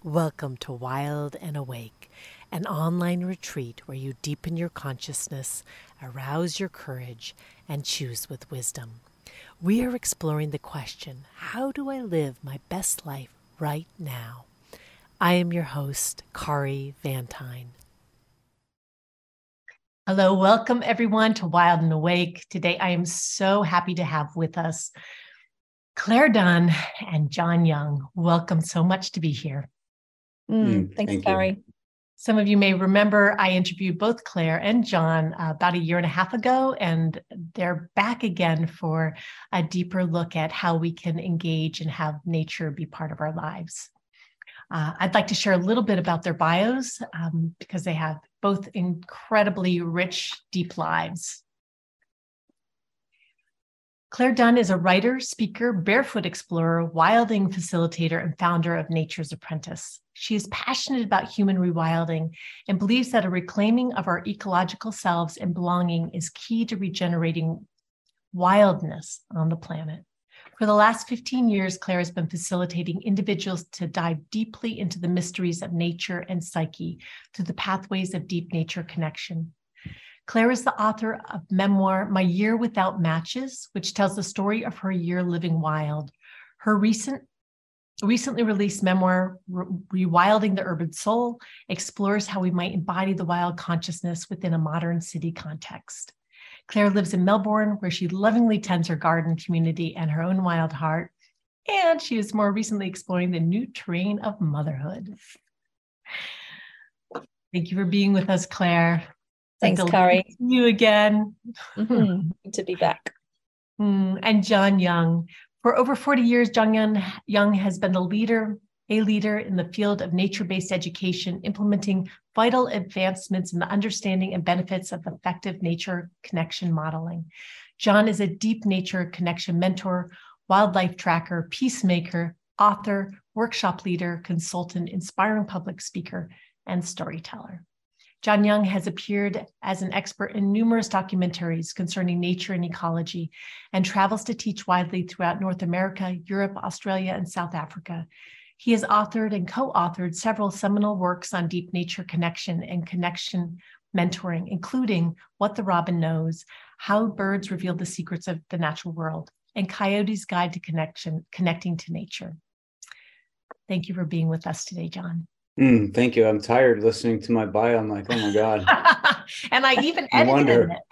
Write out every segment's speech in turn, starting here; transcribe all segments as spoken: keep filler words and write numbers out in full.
Welcome to Wild and Awake, an online retreat where you deepen your consciousness, arouse your courage, and choose with wisdom. We are exploring the question, how do I live my best life right now? I am your host, Kari Vantine. Hello, welcome everyone to Wild and Awake. Today I am so happy to have with us Claire Dunn and John Young. Welcome so much to be here. Mm, mm, thanks, thank Kari. Some of you may remember I interviewed both Claire and John uh, about a year and a half ago, and they're back again for a deeper look at how we can engage and have nature be part of our lives. Uh, I'd like to share a little bit about their bios um, because they have both incredibly rich, deep lives. Claire Dunn is a writer, speaker, barefoot explorer, wilding facilitator, and founder of Nature's Apprentice. She is passionate about human rewilding and believes that a reclaiming of our ecological selves and belonging is key to regenerating wildness on the planet. For the last fifteen years, Claire has been facilitating individuals to dive deeply into the mysteries of nature and psyche through the pathways of deep nature connection. Claire is the author of memoir, My Year Without Matches, which tells the story of her year living wild. Her recent, recently released memoir, Rewilding the Urban Soul, explores how we might embody the wild consciousness within a modern city context. Claire lives in Melbourne, where she lovingly tends her garden community and her own wild heart, and she is more recently exploring the new terrain of motherhood. Thank you for being with us, Claire. Thanks, Kari. You again. Mm-hmm. Good to be back. Mm, and John Young. For over forty years, John Young, Young has been the leader, a leader in the field of nature-based education, implementing vital advancements in the understanding and benefits of effective nature connection modeling. John is a deep nature connection mentor, wildlife tracker, peacemaker, author, workshop leader, consultant, inspiring public speaker, and storyteller. John Young has appeared as an expert in numerous documentaries concerning nature and ecology and travels to teach widely throughout North America, Europe, Australia, and South Africa. He has authored and co-authored several seminal works on deep nature connection and connection mentoring, including What the Robin Knows, How Birds Reveal the Secrets of the Natural World, and Coyote's Guide to Connection, Connecting to Nature. Thank you for being with us today, John. Mm, thank you. I'm tired listening to my bio. I'm like, oh my God. And I even No edited wonder.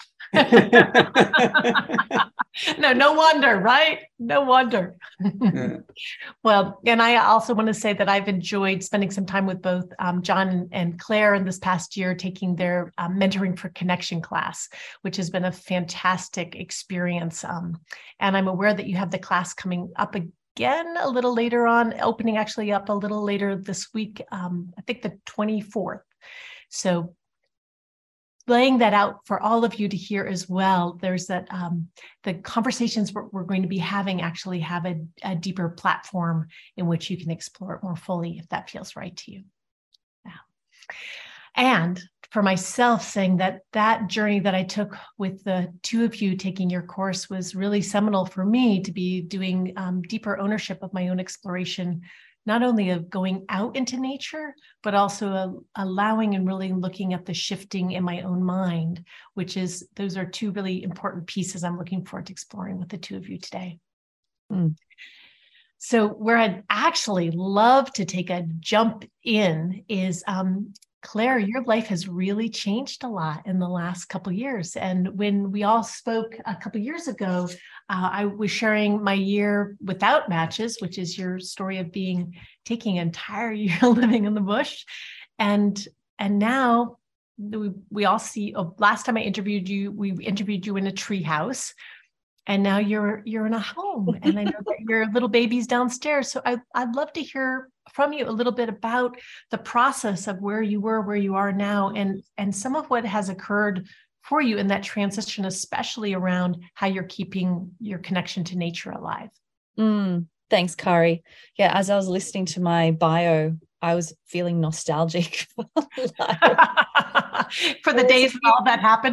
it. no, no wonder, right? No wonder. Yeah. Well, and I also want to say that I've enjoyed spending some time with both um, John and Claire in this past year, taking their um, Mentoring for Connection class, which has been a fantastic experience. Um, and I'm aware that you have the class coming up again. Again, a little later on, opening actually up a little later this week, um, I think the twenty-fourth. So laying that out for all of you to hear as well, there's that um, the conversations we're, we're going to be having actually have a, a deeper platform in which you can explore it more fully if that feels right to you. Yeah. And for myself, saying that that journey that I took with the two of you taking your course was really seminal for me to be doing um, deeper ownership of my own exploration, not only of going out into nature, but also uh, allowing and really looking at the shifting in my own mind, which is, those are two really important pieces I'm looking forward to exploring with the two of you today. Mm. So where I'd actually love to take a jump in is, um, Claire, your life has really changed a lot in the last couple of years. And when we all spoke a couple of years ago, uh, I was sharing my year without matches, which is your story of being taking an entire year living in the bush. And, and now we, we all see, oh, last time I interviewed you, we interviewed you in a tree house. And now you're you're in a home, and I know that your little baby's downstairs. So I, I'd love to hear from you a little bit about the process of where you were, where you are now, and, and some of what has occurred for you in that transition, especially around how you're keeping your connection to nature alive. Mm, thanks, Kari. Yeah, as I was listening to my bio, I was feeling nostalgic for, for the days when all that happened.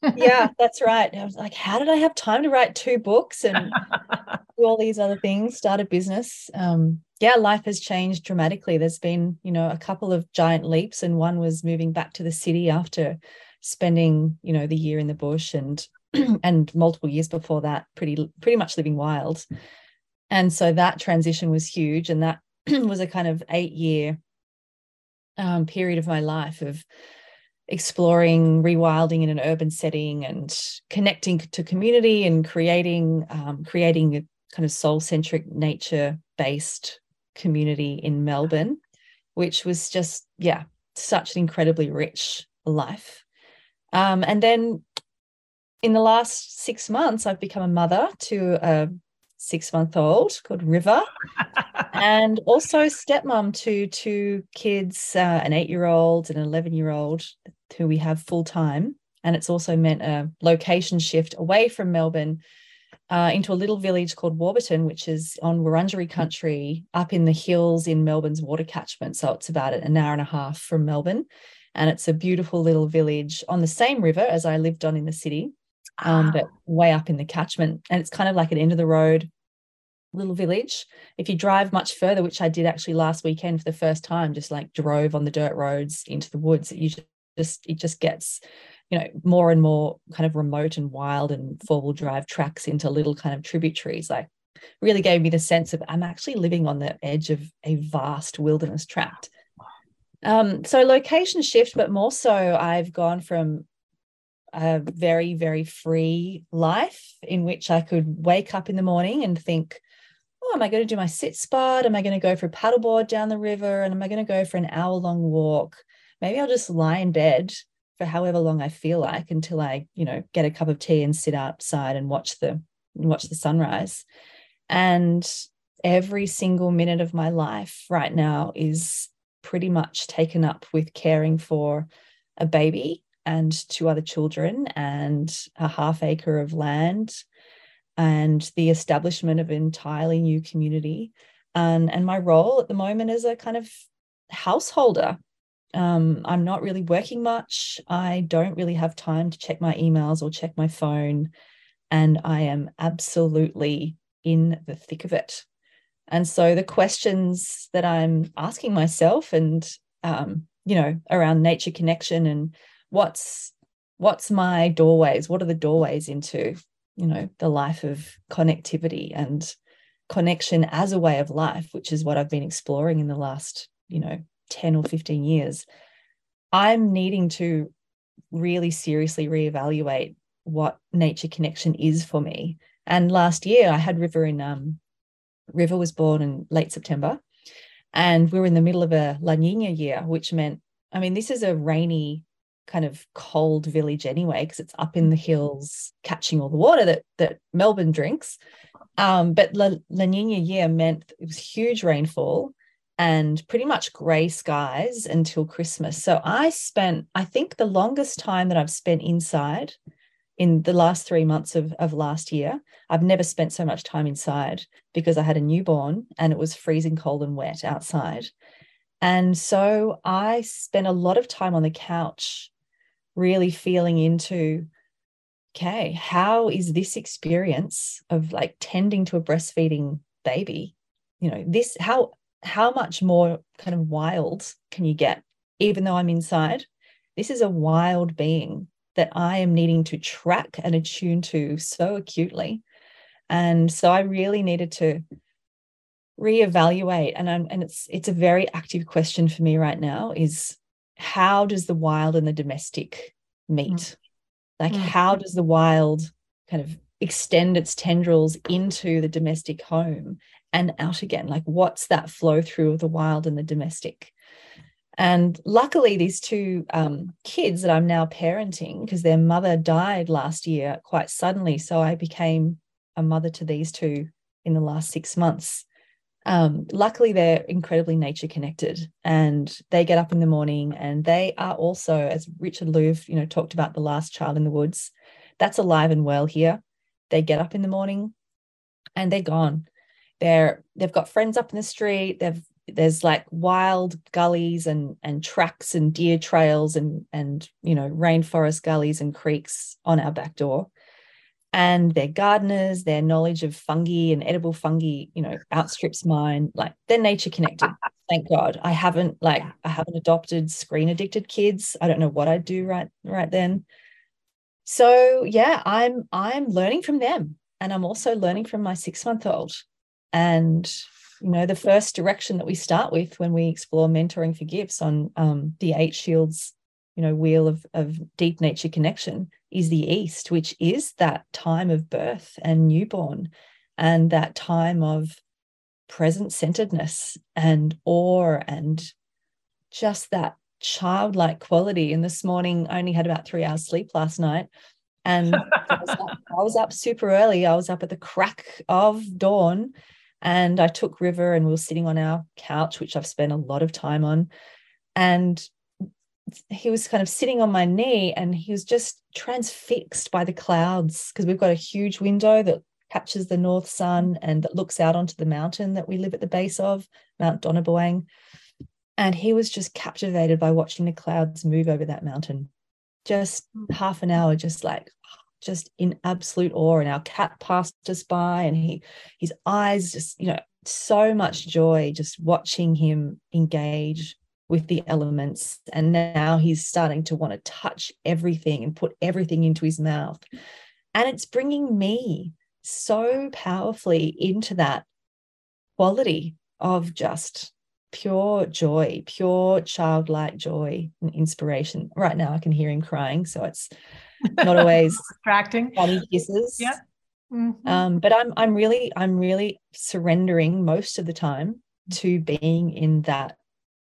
Yeah, that's right. I was like, how did I have time to write two books and do all these other things, start a business? Um, yeah, life has changed dramatically. There's been, you know, a couple of giant leaps, and one was moving back to the city after spending, you know, the year in the bush, and and multiple years before that, pretty pretty much living wild. And so that transition was huge, and that was a kind of eight year um, period of my life of exploring rewilding in an urban setting and connecting to community and creating um, creating a kind of soul-centric, nature-based community in Melbourne, which was just, yeah, such an incredibly rich life. Um, and then in the last six months, I've become a mother to a six-month-old called River, and also stepmom to two kids, uh, an eight-year-old and an eleven-year-old, who we have full-time. And it's also meant a location shift away from Melbourne uh, into a little village called Warburton, which is on Wurundjeri country up in the hills in Melbourne's water catchment. So it's about an hour and a half from Melbourne. And it's a beautiful little village on the same river as I lived on in the city, um, but way up in the catchment. And it's kind of like an end of the road little village. If you drive much further, which I did actually last weekend for the first time, just like drove on the dirt roads into the woods, it usually just it just gets, you know, more and more kind of remote and wild, and four-wheel drive tracks into little kind of tributaries. Like, really gave me the sense of I'm actually living on the edge of a vast wilderness tract. Um, so location shift, but more so I've gone from a very, very free life in which I could wake up in the morning and think, oh, am I going to do my sit spot? Am I going to go for a paddleboard down the river? And am I going to go for an hour long walk? Maybe I'll just lie in bed for however long I feel like until I, you know, get a cup of tea and sit outside and watch the watch the sunrise. And every single minute of my life right now is pretty much taken up with caring for a baby and two other children and a half acre of land and the establishment of an entirely new community. And, and my role at the moment is a kind of householder. Um, I'm not really working much. I don't really have time to check my emails or check my phone. And I am absolutely in the thick of it. And so the questions that I'm asking myself and, um, you know, around nature connection and what's, what's my doorways? What are the doorways into, you know, the life of connectivity and connection as a way of life, which is what I've been exploring in the last, you know, ten or fifteen years. I'm needing to really seriously reevaluate what nature connection is for me. And last year I had River in, um, River was born in late September, and we were in the middle of a La Nina year, which meant, I mean, this is a rainy kind of cold village anyway, because it's up in the hills catching all the water that, that Melbourne drinks. Um, but La, La Nina year meant it was huge rainfall and pretty much grey skies until Christmas. So I spent, I think the longest time that I've spent inside in the last three months of, of last year, I've never spent so much time inside because I had a newborn and it was freezing cold and wet outside. And so I spent a lot of time on the couch really feeling into, okay, how is this experience of like tending to a breastfeeding baby, you know, this, how, how much more kind of wild can you get, even though I'm inside? This is a wild being that I am needing to track and attune to so acutely. And so I really needed to reevaluate. And I'm, and it's it's a very active question for me right now is, how does the wild and the domestic meet? Mm. Like, mm. how does the wild kind of extend its tendrils into the domestic home and out again? Like, what's that flow through of the wild and the domestic? And luckily, these two um, kids that I'm now parenting, because their mother died last year quite suddenly, so I became a mother to these two in the last six months. Um, luckily, they're incredibly nature connected, and they get up in the morning, and they are also, as Richard Louv, you know, talked about The Last Child in the Woods, that's alive and well here. They get up in the morning, and they're gone. They're they've got friends up in the street. They've there's like wild gullies and and tracks and deer trails and and you know rainforest gullies and creeks on our back door. And their gardeners, their knowledge of fungi and edible fungi, you know, outstrips mine. Like, they're nature connected. Thank God. I haven't like I haven't adopted screen addicted kids. I don't know what I'd do right right then. So yeah, I'm I'm learning from them, and I'm also learning from my six month old. And you know, the first direction that we start with when we explore mentoring for gifts on um, the Eight Shields, you know, wheel of of deep nature connection is the East, which is that time of birth and newborn, and that time of present-centeredness and awe and just that childlike quality. And this morning, I only had about three hours sleep last night, and I was, up, I was up super early. I was up at the crack of dawn, and I took River, and we were sitting on our couch, which I've spent a lot of time on, and he was kind of sitting on my knee, and he was just transfixed by the clouds, because we've got a huge window that catches the north sun and that looks out onto the mountain that we live at the base of, Mount Donaboang. And he was just captivated by watching the clouds move over that mountain. Just half an hour, just like, just in absolute awe. And our cat passed us by, and he, his eyes just, you know, so much joy just watching him engage with the elements. And now he's starting to want to touch everything and put everything into his mouth. And it's bringing me so powerfully into that quality of just pure joy, pure childlike joy and inspiration. Right now I can hear him crying, so it's not always distracting. Funny kisses. Yeah. Mm-hmm. Um, but I'm I'm really I'm really surrendering most of the time to being in that,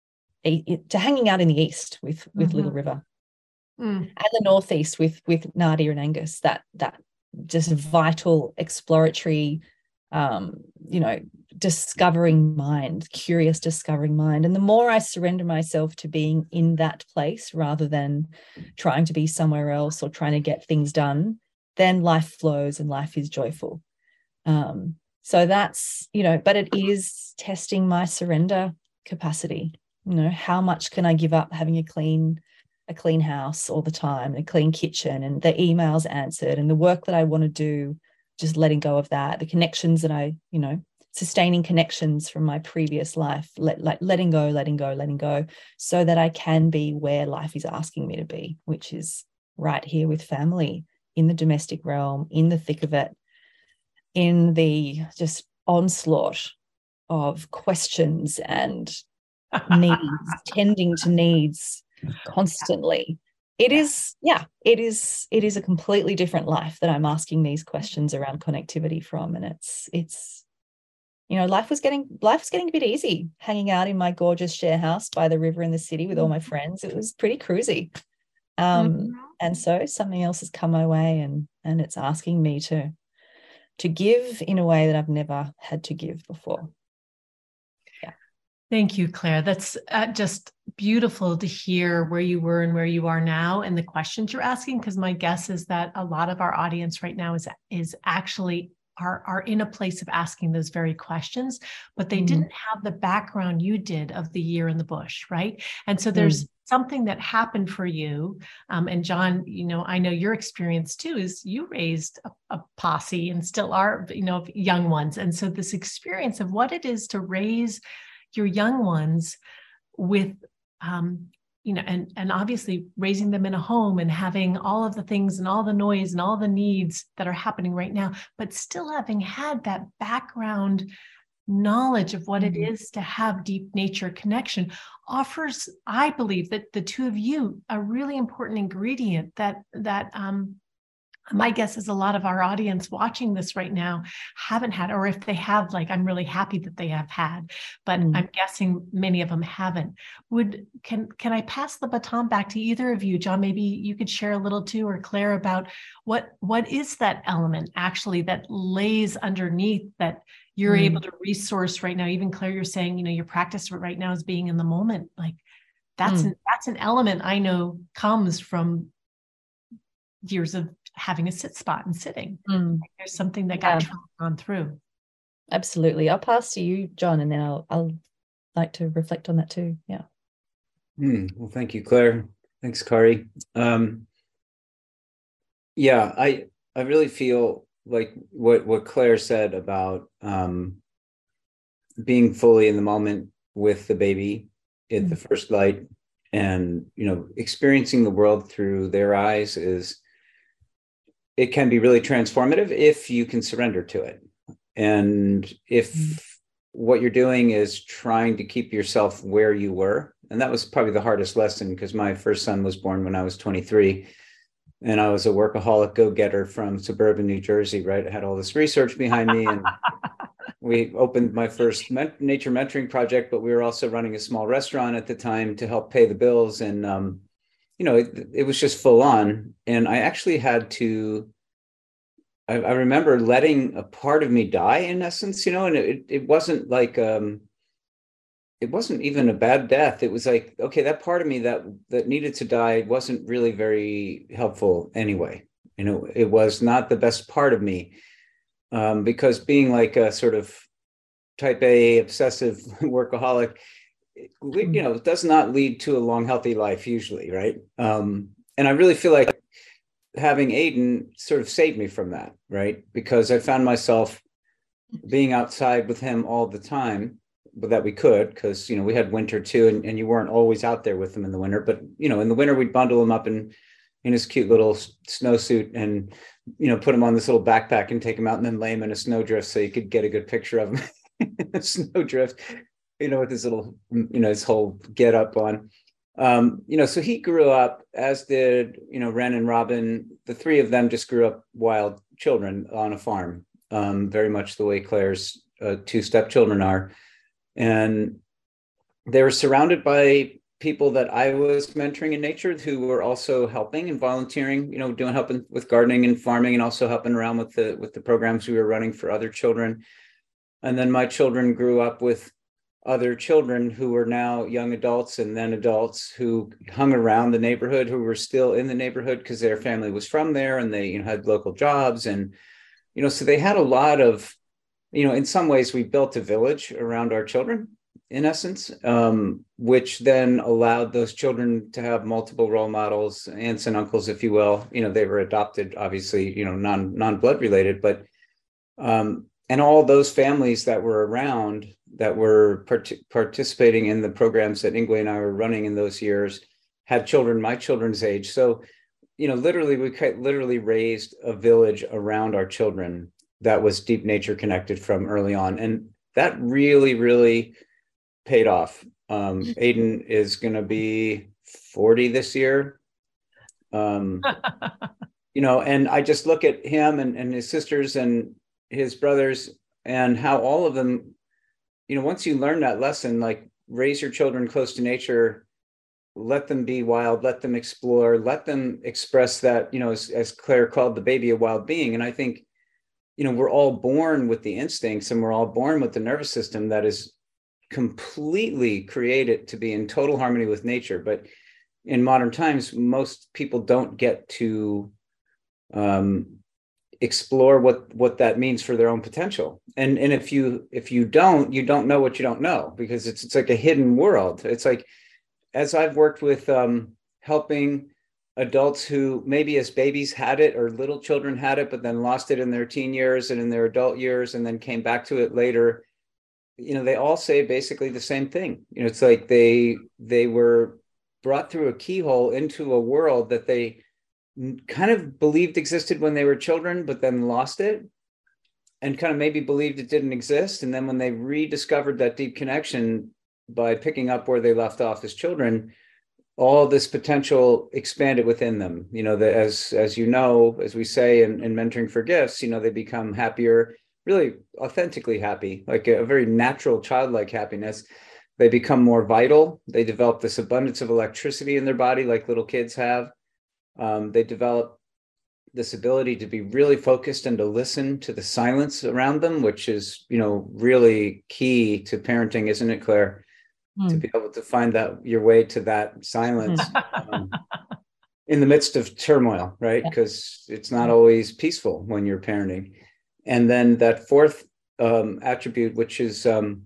to hanging out in the east with with mm-hmm. Little River, mm. and the northeast with with Nadia and Angus. That that just vital exploratory, um, you know, discovering mind, curious discovering mind. And the more I surrender myself to being in that place rather than trying to be somewhere else or trying to get things done, then life flows and life is joyful. Um, so that's, you know, but it is testing my surrender capacity. You know, how much can I give up having a clean, a clean house all the time, and a clean kitchen, and the emails answered, and the work that I want to do, just letting go of that, the connections that I, you know, sustaining connections from my previous life, let, like letting go, letting go, letting go, so that I can be where life is asking me to be, which is right here with family, in the domestic realm, in the thick of it, in the just onslaught of questions and needs, tending to needs constantly. It is, yeah, it is, it is a completely different life that I'm asking these questions around connectivity from. And it's, it's, you know, life was getting, life was getting a bit easy hanging out in my gorgeous share house by the river in the city with all my friends. It was pretty cruisy. Um, mm-hmm. And so something else has come my way, and, and it's asking me to, to give in a way that I've never had to give before. Thank you, Claire. That's uh, just beautiful to hear where you were and where you are now and the questions you're asking, because my guess is that a lot of our audience right now is, is actually are, are in a place of asking those very questions, but they mm. didn't have the background you did of the year in the bush, right? And so there's mm. something that happened for you. Um, and John, you know, I know your experience too is you raised a, a posse and still are, you know, young ones. And so this experience of what it is to raise your young ones with, um, you know, and, and obviously raising them in a home and having all of the things and all the noise and all the needs that are happening right now, but still having had that background knowledge of what mm-hmm. it is to have deep nature connection offers, I believe, that the two of you a really important ingredient that, that, um, my guess is a lot of our audience watching this right now haven't had, or if they have, like, I'm really happy that they have had, but mm. I'm guessing many of them haven't. Would, can, can I pass the baton back to either of you? John, maybe you could share a little too, or Claire, about what, what is that element actually that lays underneath that you're mm. able to resource right now? Even Claire, you're saying, you know, your practice right now is being in the moment. Like that's, mm. an, that's an element I know comes from years of having a sit spot and sitting. Mm. There's something that got yeah. gone through. Absolutely. I'll pass to you, John, and then I'll I'll like to reflect on that too. Yeah. Hmm. Well, thank you, Claire. Thanks, Kari. Um, yeah, I I really feel like what what Claire said about um, being fully in the moment with the baby at mm. the first light, and you know, experiencing the world through their eyes is, it can be really transformative if you can surrender to it. And if mm. what you're doing is trying to keep yourself where you were, and that was probably the hardest lesson, because my first son was born when I was twenty-three, and I was a workaholic go-getter from suburban New Jersey, right? I had all this research behind me, and we opened my first ment- nature mentoring project, but we were also running a small restaurant at the time to help pay the bills. And, um, you know, it, it was just full on. And I actually had to, I, I remember letting a part of me die, in essence, you know, and it, it wasn't like, um, it wasn't even a bad death. It was like, okay, that part of me that that needed to die wasn't really very helpful anyway. You know, it was not the best part of me, um, because being like a sort of type A obsessive workaholic, you know, does not lead to a long, healthy life usually, right? Um, and I really feel like having Aiden sort of saved me from that, right? Because I found myself being outside with him all the time, but that we could, because, you know, we had winter too, and, and you weren't always out there with him in the winter. But, you know, in the winter, we'd bundle him up in, in his cute little snowsuit and, you know, put him on this little backpack and take him out and then lay him in a snowdrift so you could get a good picture of him in a snowdrift, you know, with his little, you know, his whole get up on. Um, you know, so he grew up, as did, you know, Ren and Robin. The three of them just grew up wild children on a farm, um, very much the way Claire's uh, two stepchildren are. And they were surrounded by people that I was mentoring in nature who were also helping and volunteering, you know, doing helping with gardening and farming, and also helping around with the with the programs we were running for other children. And then my children grew up with other children who were now young adults and then adults who hung around the neighborhood, who were still in the neighborhood because their family was from there and they, you know, had local jobs. And, you know, so they had a lot of, you know, in some ways we built a village around our children, in essence, um, which then allowed those children to have multiple role models, aunts and uncles, if you will. You know, they were adopted, obviously, you know, non, non-blood related, but, um, and all those families that were around that were part- participating in the programs that Ingwe and I were running in those years had children my children's age. So, you know, literally, we literally raised a village around our children that was deep nature connected from early on. And that really, really paid off. Um, Aiden is going to be forty this year. Um, you know, and I just look at him and, and his sisters and his brothers and how all of them, you know, once you learn that lesson, like raise your children close to nature, let them be wild, let them explore, let them express that, you know, as, as Claire called the baby a wild being. And I think, you know, we're all born with the instincts and we're all born with the nervous system that is completely created to be in total harmony with nature. But in modern times, most people don't get to um, explore what, what that means for their own potential. And, and if you, if you don't, you don't know what you don't know, because it's, it's like a hidden world. It's like, as I've worked with um, helping adults who maybe as babies had it, or little children had it, but then lost it in their teen years and in their adult years, and then came back to it later, you know, they all say basically the same thing. You know, it's like they they were brought through a keyhole into a world that they kind of believed existed when they were children, but then lost it, and kind of maybe believed it didn't exist. And then when they rediscovered that deep connection by picking up where they left off as children, all this potential expanded within them. You know, that as as you know, as we say in, in Mentoring for Gifts, you know, they become happier, really authentically happy, like a, a very natural childlike happiness. They become more vital. They develop this abundance of electricity in their body, like little kids have. Um, they develop this ability to be really focused and to listen to the silence around them, which is, you know, really key to parenting, isn't it, Claire? To be able to find that your way to that silence um, in the midst of turmoil, right? Because it's not always peaceful when you're parenting. And then that fourth um, attribute, which is um,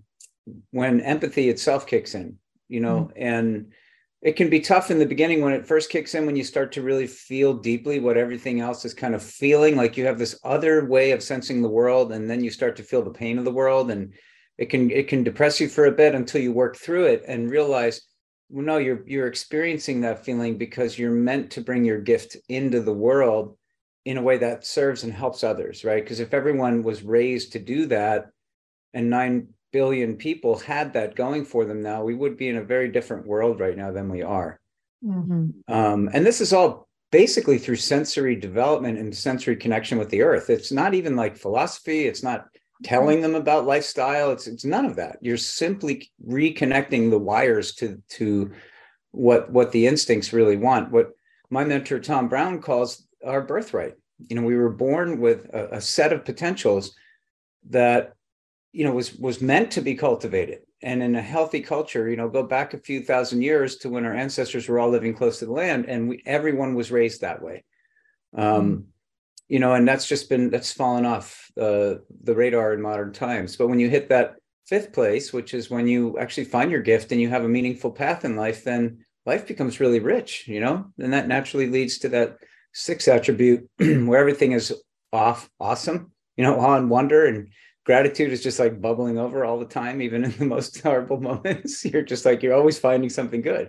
when empathy itself kicks in, you know, Mm-hmm. and it can be tough in the beginning when it first kicks in, when you start to really feel deeply what everything else is kind of feeling, like you have this other way of sensing the world, and then you start to feel the pain of the world, and it can it can depress you for a bit until you work through it and realize, well, no, you're you're experiencing that feeling because you're meant to bring your gift into the world in a way that serves and helps others, right? Because if everyone was raised to do that, and nine billion people had that going for them now, we would be in a very different world right now than we are. Mm-hmm. Um, and this is all basically through sensory development and sensory connection with the earth. It's not even like philosophy. It's not telling them about lifestyle. It's it's none of that. You're simply reconnecting the wires to to what what the instincts really want. What my mentor Tom Brown calls our birthright. You know, we were born with a, a set of potentials that, you know, was was meant to be cultivated. And in a healthy culture, you know, go back a few thousand years to when our ancestors were all living close to the land, and we, everyone was raised that way. Um, mm. You know, and that's just been, that's fallen off uh, the radar in modern times. But when you hit that fifth place, which is when you actually find your gift and you have a meaningful path in life, then life becomes really rich, you know, and that naturally leads to that sixth attribute where everything is off, awesome, you know, awe and wonder, and gratitude is just like bubbling over all the time, even in the most horrible moments. You're just like, you're always finding something good.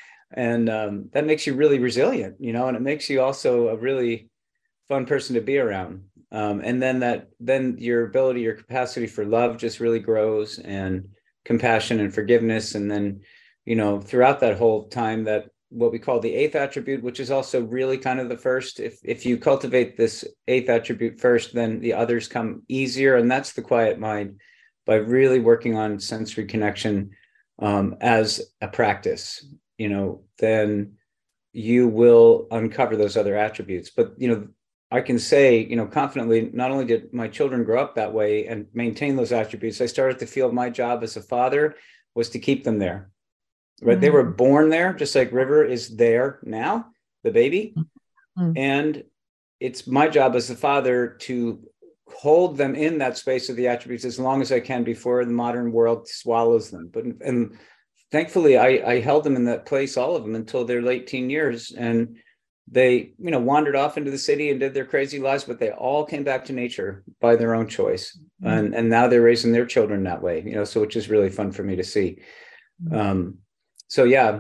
And um, that makes you really resilient, you know, and it makes you also a really fun person to be around. Um, and then that, then your ability, your capacity for love just really grows, and compassion and forgiveness. And then, you know, throughout that whole time, that what we call the eighth attribute, which is also really kind of the first, if if you cultivate this eighth attribute first, then the others come easier. And that's the quiet mind, by really working on sensory connection um, as a practice, you know, then you will uncover those other attributes. But, you know, I can say, you know, confidently, not only did my children grow up that way and maintain those attributes, I started to feel my job as a father was to keep them there. Right. Mm-hmm. They were born there, just like River is there now, the baby. Mm-hmm. And it's my job as a father to hold them in that space of the attributes as long as I can before the modern world swallows them. But and thankfully, I, I held them in that place, all of them, until their late teen years. And they, you know, wandered off into the city and did their crazy lives, but they all came back to nature by their own choice. Mm-hmm. And, and now they're raising their children that way, you know, so which is really fun for me to see. Mm-hmm. Um, So yeah,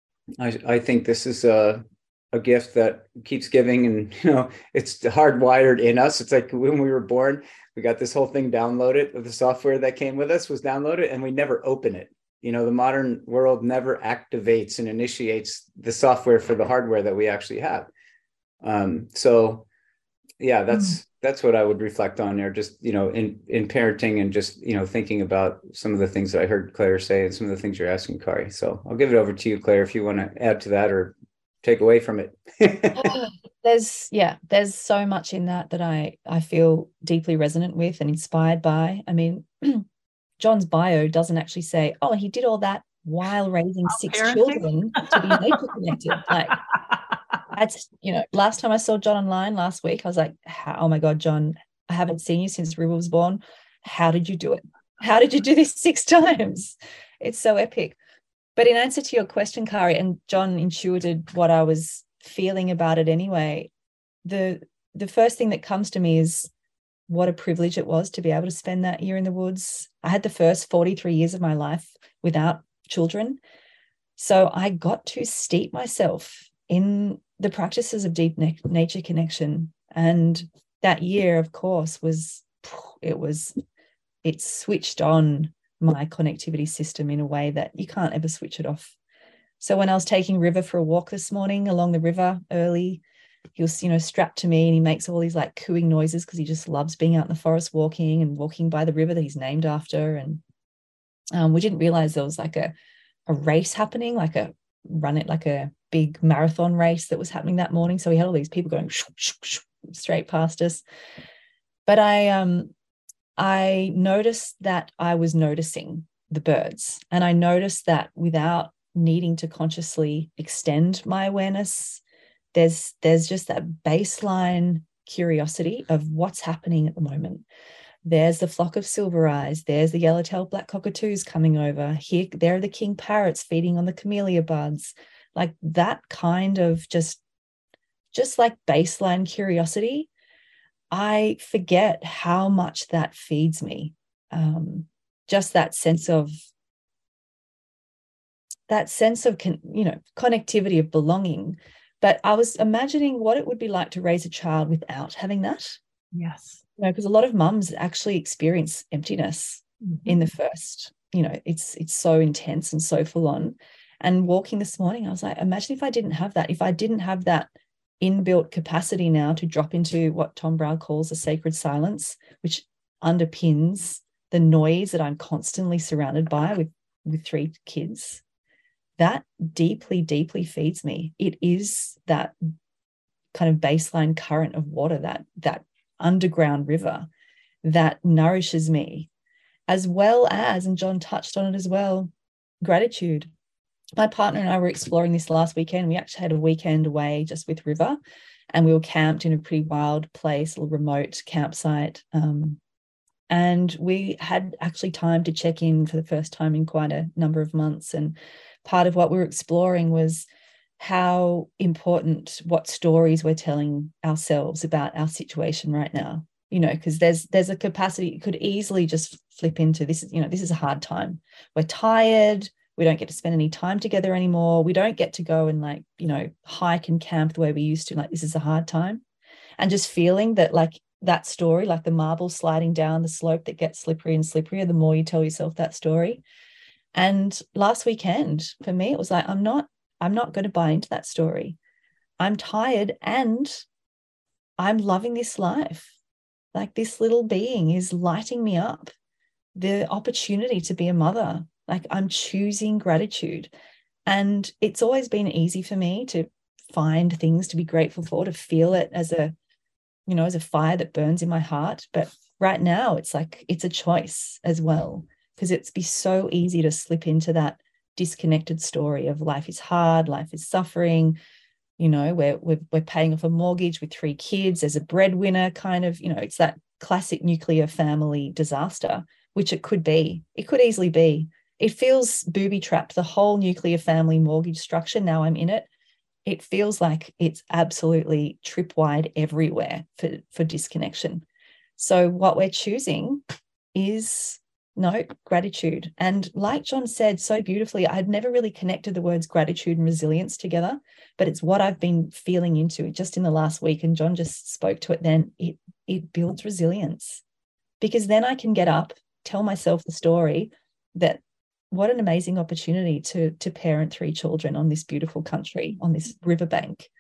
I, I think this is a, a gift that keeps giving, and you know, it's hardwired in us. It's like when we were born, we got this whole thing downloaded. The software that came with us was downloaded, and we never open it. You know, the modern world never activates and initiates the software for the hardware that we actually have. Um, so yeah, that's mm. that's what I would reflect on there. Just, you know, in in parenting, and just, you know, thinking about some of the things that I heard Claire say and some of the things you're asking, Kari. So I'll give it over to you, Claire, if you want to add to that or take away from it. there's yeah, there's so much in that that I I feel deeply resonant with and inspired by. I mean, John's bio doesn't actually say, oh, he did all that while raising while six parenting? children to be nature connected. Like, that's, you know, last time I saw John online last week, I was like, oh my God, John, I haven't seen you since River was born. How did you do it? How did you do this six times? It's so epic. But in answer to your question, Kari, and John intuited what I was feeling about it anyway, the the first thing that comes to me is what a privilege it was to be able to spend that year in the woods. I had the first forty-three years of my life without children. So I got to steep myself in the practices of deep na- nature connection. And that year, of course, was, it was, it switched on my connectivity system in a way that you can't ever switch it off. So when I was taking River for a walk this morning along the river early, he was, you know, strapped to me, and he makes all these like cooing noises because he just loves being out in the forest walking and walking by the river that he's named after. And um, we didn't realize there was like a, a race happening, like a run it, like a big marathon race that was happening that morning. So we had all these people going shoo, shoo, shoo, straight past us. But I, um, I noticed that I was noticing the birds, and I noticed that without needing to consciously extend my awareness, there's there's just that baseline curiosity of what's happening at the moment. There's the flock of silver eyes. There's the yellow-tailed black cockatoos coming over. Here, there are the king parrots feeding on the camellia buds. Like that kind of just, just like baseline curiosity, I forget how much that feeds me. Um, just that sense of, that sense of, con, you know, connectivity, of belonging. But I was imagining what it would be like to raise a child without having that. Yes. You know, because a lot of mums actually experience emptiness mm-hmm. in the first, you know, it's it's so intense and so full on. And walking this morning, I was like, imagine if I didn't have that, if I didn't have that inbuilt capacity now to drop into what Tom Brown calls a sacred silence, which underpins the noise that I'm constantly surrounded by with, with three kids. That deeply, deeply feeds me. It is that kind of baseline current of water, that that underground river that nourishes me, as well as, and John touched on it as well, gratitude. My partner and I were exploring this last weekend. We actually had a weekend away just with River, and we were camped in a pretty wild place, a remote campsite. Um, and we had actually time to check in for the first time in quite a number of months. And part of what we were exploring was how important what stories we're telling ourselves about our situation right now, you know, because there's there's a capacity, it could easily just flip into this is, you know, this is a hard time. We're tired. We don't get to spend any time together anymore. We don't get to go and like, you know, hike and camp the way we used to. Like, this is a hard time. And just feeling that like that story, like the marble sliding down the slope that gets slippery and slipperier the more you tell yourself that story. And last weekend for me, it was like, I'm not, I'm not going to buy into that story. I'm tired and I'm loving this life. Like this little being is lighting me up. The opportunity to be a mother, like I'm choosing gratitude. And it's always been easy for me to find things to be grateful for, to feel it as a, you know, as a fire that burns in my heart. But right now it's like, it's a choice as well, because it's be so easy to slip into that disconnected story of life is hard, life is suffering, you know, we're, we're, we're paying off a mortgage with three kids as a breadwinner kind of, you know, it's that classic nuclear family disaster, which it could be. It could easily be. It feels booby-trapped, the whole nuclear family mortgage structure. Now I'm in it. It feels like it's absolutely tripwide everywhere for, for disconnection. So what we're choosing is no gratitude. And like John said so beautifully, I'd never really connected the words gratitude and resilience together, but it's what I've been feeling into just in the last week. And John just spoke to it then. It, it builds resilience, because then I can get up, tell myself the story that what an amazing opportunity to, to parent three children on this beautiful country, on this riverbank.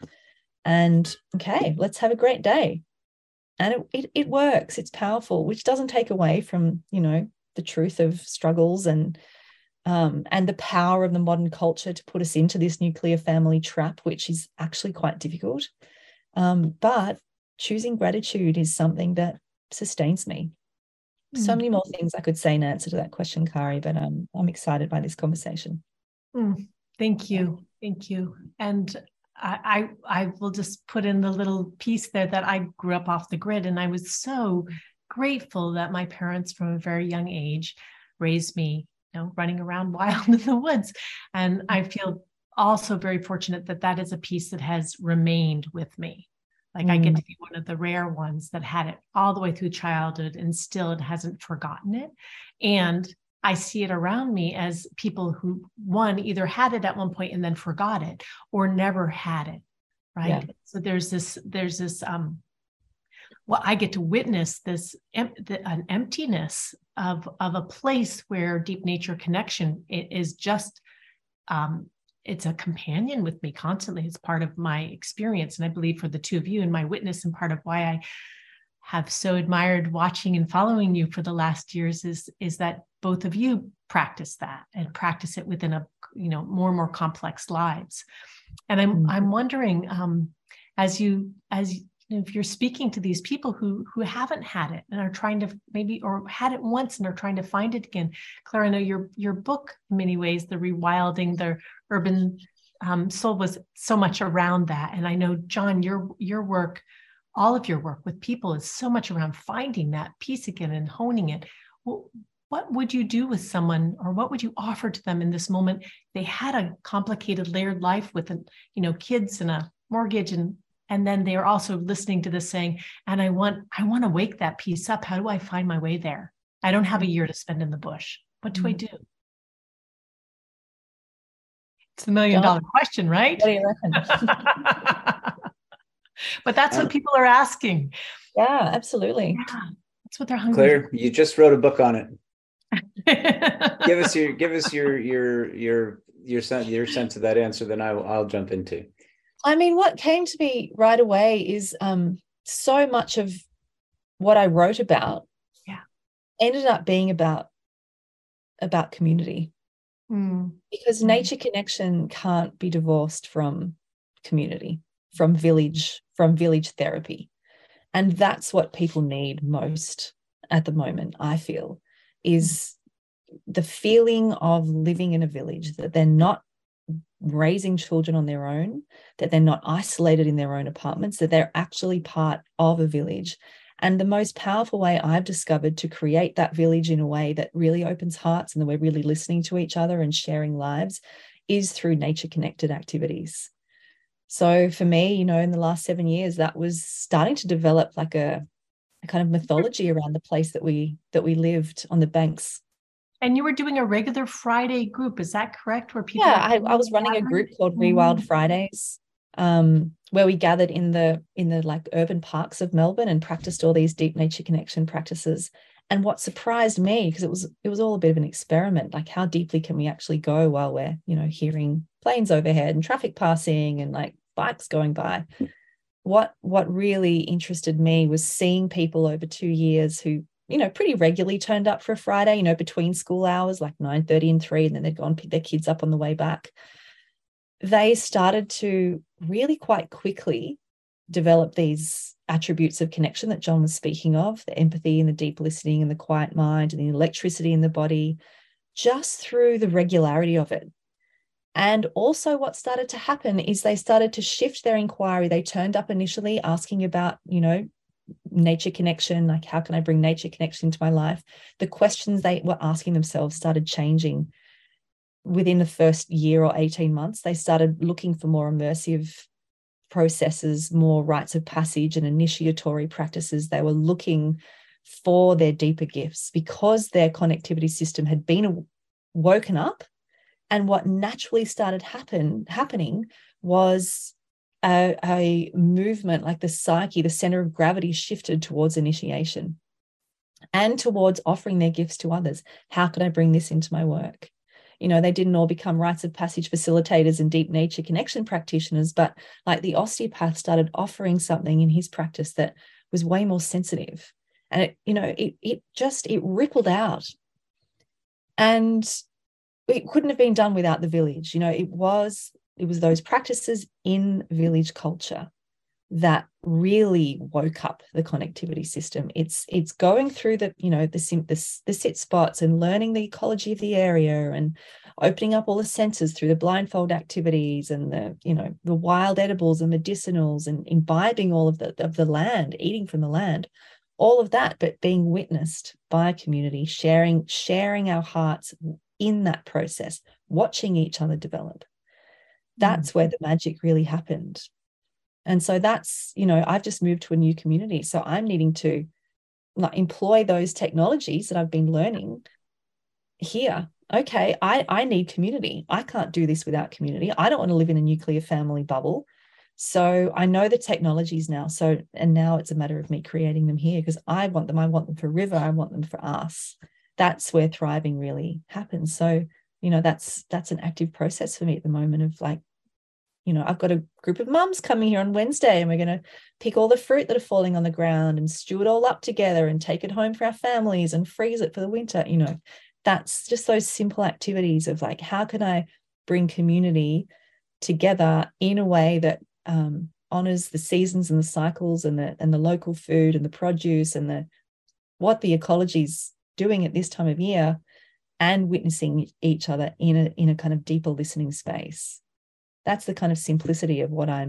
And okay, let's have a great day. And it, it, it works. It's powerful, which doesn't take away from, you know, the truth of struggles and um, and the power of the modern culture to put us into this nuclear family trap, which is actually quite difficult. Um, but choosing gratitude is something that sustains me. Mm. So many more things I could say in answer to that question, Kari, but um, I'm excited by this conversation. Mm. Thank you. Thank you. And I, I, I will just put in the little piece there that I grew up off the grid, and I was so grateful that my parents from a very young age raised me, you know, running around wild in the woods. And I feel also very fortunate that that is a piece that has remained with me. Like mm. I get to be one of the rare ones that had it all the way through childhood and still it hasn't forgotten it. And I see it around me as people who, one, either had it at one point and then forgot it, or never had it, right? Yeah. So there's this, there's this, um, well, I get to witness this em- the, an emptiness of, of a place where deep nature connection is just, um, it's a companion with me constantly. It's part of my experience. And I believe for the two of you and my witness, and part of why I have so admired watching and following you for the last years is, is that both of you practice that and practice it within a, you know, more and more complex lives. And I'm, mm-hmm. I'm wondering, um, as you, as you, if you're speaking to these people who who haven't had it and are trying to maybe, or had it once and are trying to find it again. Claire, I know your your book, in many ways, The Rewilding the Urban um, Soul, was so much around that. And I know, John, your your work all of your work with people is so much around finding that peace again and honing it. Well, what would you do with someone, or what would you offer to them in this moment? They had a complicated, layered life with, you know, kids and a mortgage, and and then they are also listening to this saying, and I want, I want to wake that piece up. How do I find my way there? I don't have a year to spend in the bush. What do mm-hmm. I do? It's the million dollar question, right? What do you reckon? But that's what people are asking. Yeah, absolutely. Yeah, that's what they're hungry Claire, for. you just wrote a book on it. give us your, give us your, your, your, your sense, your sense of that answer. Then I will, I'll jump into. I mean, what came to me right away is um, so much of what I wrote about yeah. ended up being about, about community. Mm. Because nature connection can't be divorced from community, from village, from village therapy. And that's what people need most at the moment, I feel, is the feeling of living in a village, that they're not raising children on their own, that they're not isolated in their own apartments, that they're actually part of a village. And the most powerful way I've discovered to create that village in a way that really opens hearts and that we're really listening to each other and sharing lives is through nature-connected activities. So for me, you know, in the last seven years, that was starting to develop like a, a kind of mythology around the place that we that we lived on the banks. And you were doing a regular Friday group, is that correct? Where people? Yeah, I, I was running a group called Rewild Fridays, um, where we gathered in the in the like urban parks of Melbourne and practiced all these deep nature connection practices. And what surprised me, because it was it was all a bit of an experiment, like how deeply can we actually go while we're, you know, hearing planes overhead and traffic passing and like bikes going by. What what really interested me was seeing people over two years who, you know, pretty regularly turned up for a Friday, you know, between school hours, like nine thirty and three, and then they'd go and pick their kids up on the way back. They started to really quite quickly develop these attributes of connection that John was speaking of, the empathy and the deep listening and the quiet mind and the electricity in the body, just through the regularity of it. And also what started to happen is they started to shift their inquiry. They turned up initially asking about, you know, nature connection, like how can I bring nature connection into my life? The questions they were asking themselves started changing. Within the first year or eighteen months, they started looking for more immersive processes, more rites of passage and initiatory practices. They were looking for their deeper gifts because their connectivity system had been woken up. And what naturally started happen, happening was a, a movement, like the psyche, the center of gravity shifted towards initiation and towards offering their gifts to others. How can I bring this into my work? You know, they didn't all become rites of passage facilitators and deep nature connection practitioners, but like the osteopath started offering something in his practice that was way more sensitive. And it, you know, it it just, it rippled out. And it couldn't have been done without the village. You know, it was, it was those practices in village culture that really woke up the connectivity system. It's it's going through the, you know, the, the, the sit spots and learning the ecology of the area and opening up all the senses through the blindfold activities and the, you know, the wild edibles and medicinals and imbibing all of the, of the land, eating from the land, all of that, but being witnessed by a community, sharing, sharing our hearts in that process, watching each other develop. That's mm-hmm. where the magic really happened. And so that's, you know, I've just moved to a new community. So I'm needing to like, employ those technologies that I've been learning here. Okay, I, I need community. I can't do this without community. I don't want to live in a nuclear family bubble. So I know the technologies now. So, and now it's a matter of me creating them here because I want them. I want them for River. I want them for us. That's where thriving really happens. So, you know, that's, that's an active process for me at the moment of like, you know, I've got a group of mums coming here on Wednesday and we're going to pick all the fruit that are falling on the ground and stew it all up together and take it home for our families and freeze it for the winter. You know, that's just those simple activities of like, how can I bring community together in a way that um, honors the seasons and the cycles and the and the local food and the produce and the what the ecology's doing at this time of year and witnessing each other in a in a kind of deeper listening space. That's the kind of simplicity of what I'm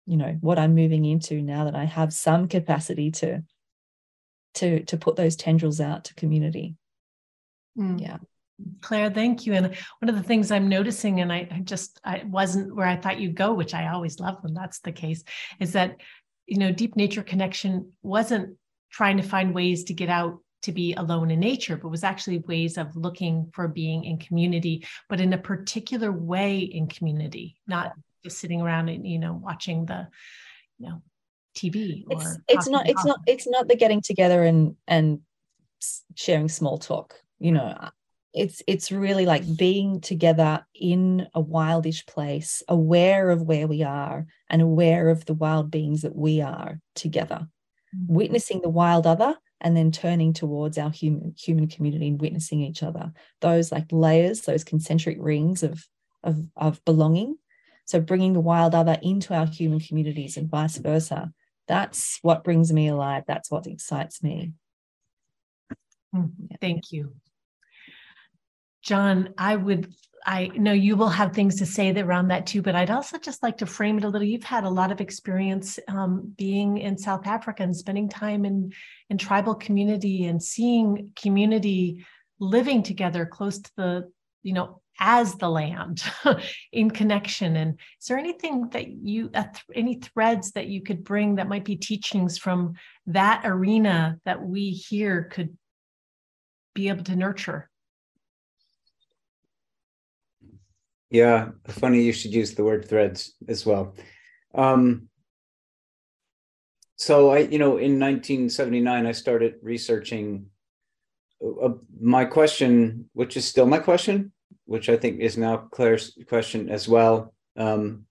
you know, what I'm moving into now that I have some capacity to to to put those tendrils out to community. Mm. Yeah. Claire, thank you. And one of the things I'm noticing, and I, I just I wasn't where I thought you'd go, which I always love when that's the case, is that, you know, deep nature connection wasn't trying to find ways to get out to be alone in nature, but was actually ways of looking for being in community, but in a particular way in community, not just sitting around and, you know, watching the, you know, T V. Or it's it's not it's not it's not the getting together and and sharing small talk, you know. It's it's really like being together in a wildish place, aware of where we are and aware of the wild beings that we are together, mm-hmm. witnessing the wild other and then turning towards our human human community and witnessing each other. Those like layers, those concentric rings of of of belonging. So bringing the wild other into our human communities and vice versa. That's what brings me alive. That's what excites me. Mm-hmm. Thank you. John, I would, I know you will have things to say around that too, but I'd also just like to frame it a little. You've had a lot of experience um, being in South Africa and spending time in, in tribal community and seeing community living together close to the, you know, as the land in connection. And is there anything that you, uh, th- any threads that you could bring that might be teachings from that arena that we here could be able to nurture? Yeah, funny you should use the word threads as well. Um, so I, you know, in nineteen seventy-nine, I started researching uh, my question, which is still my question, which I think is now Claire's question as well. Um,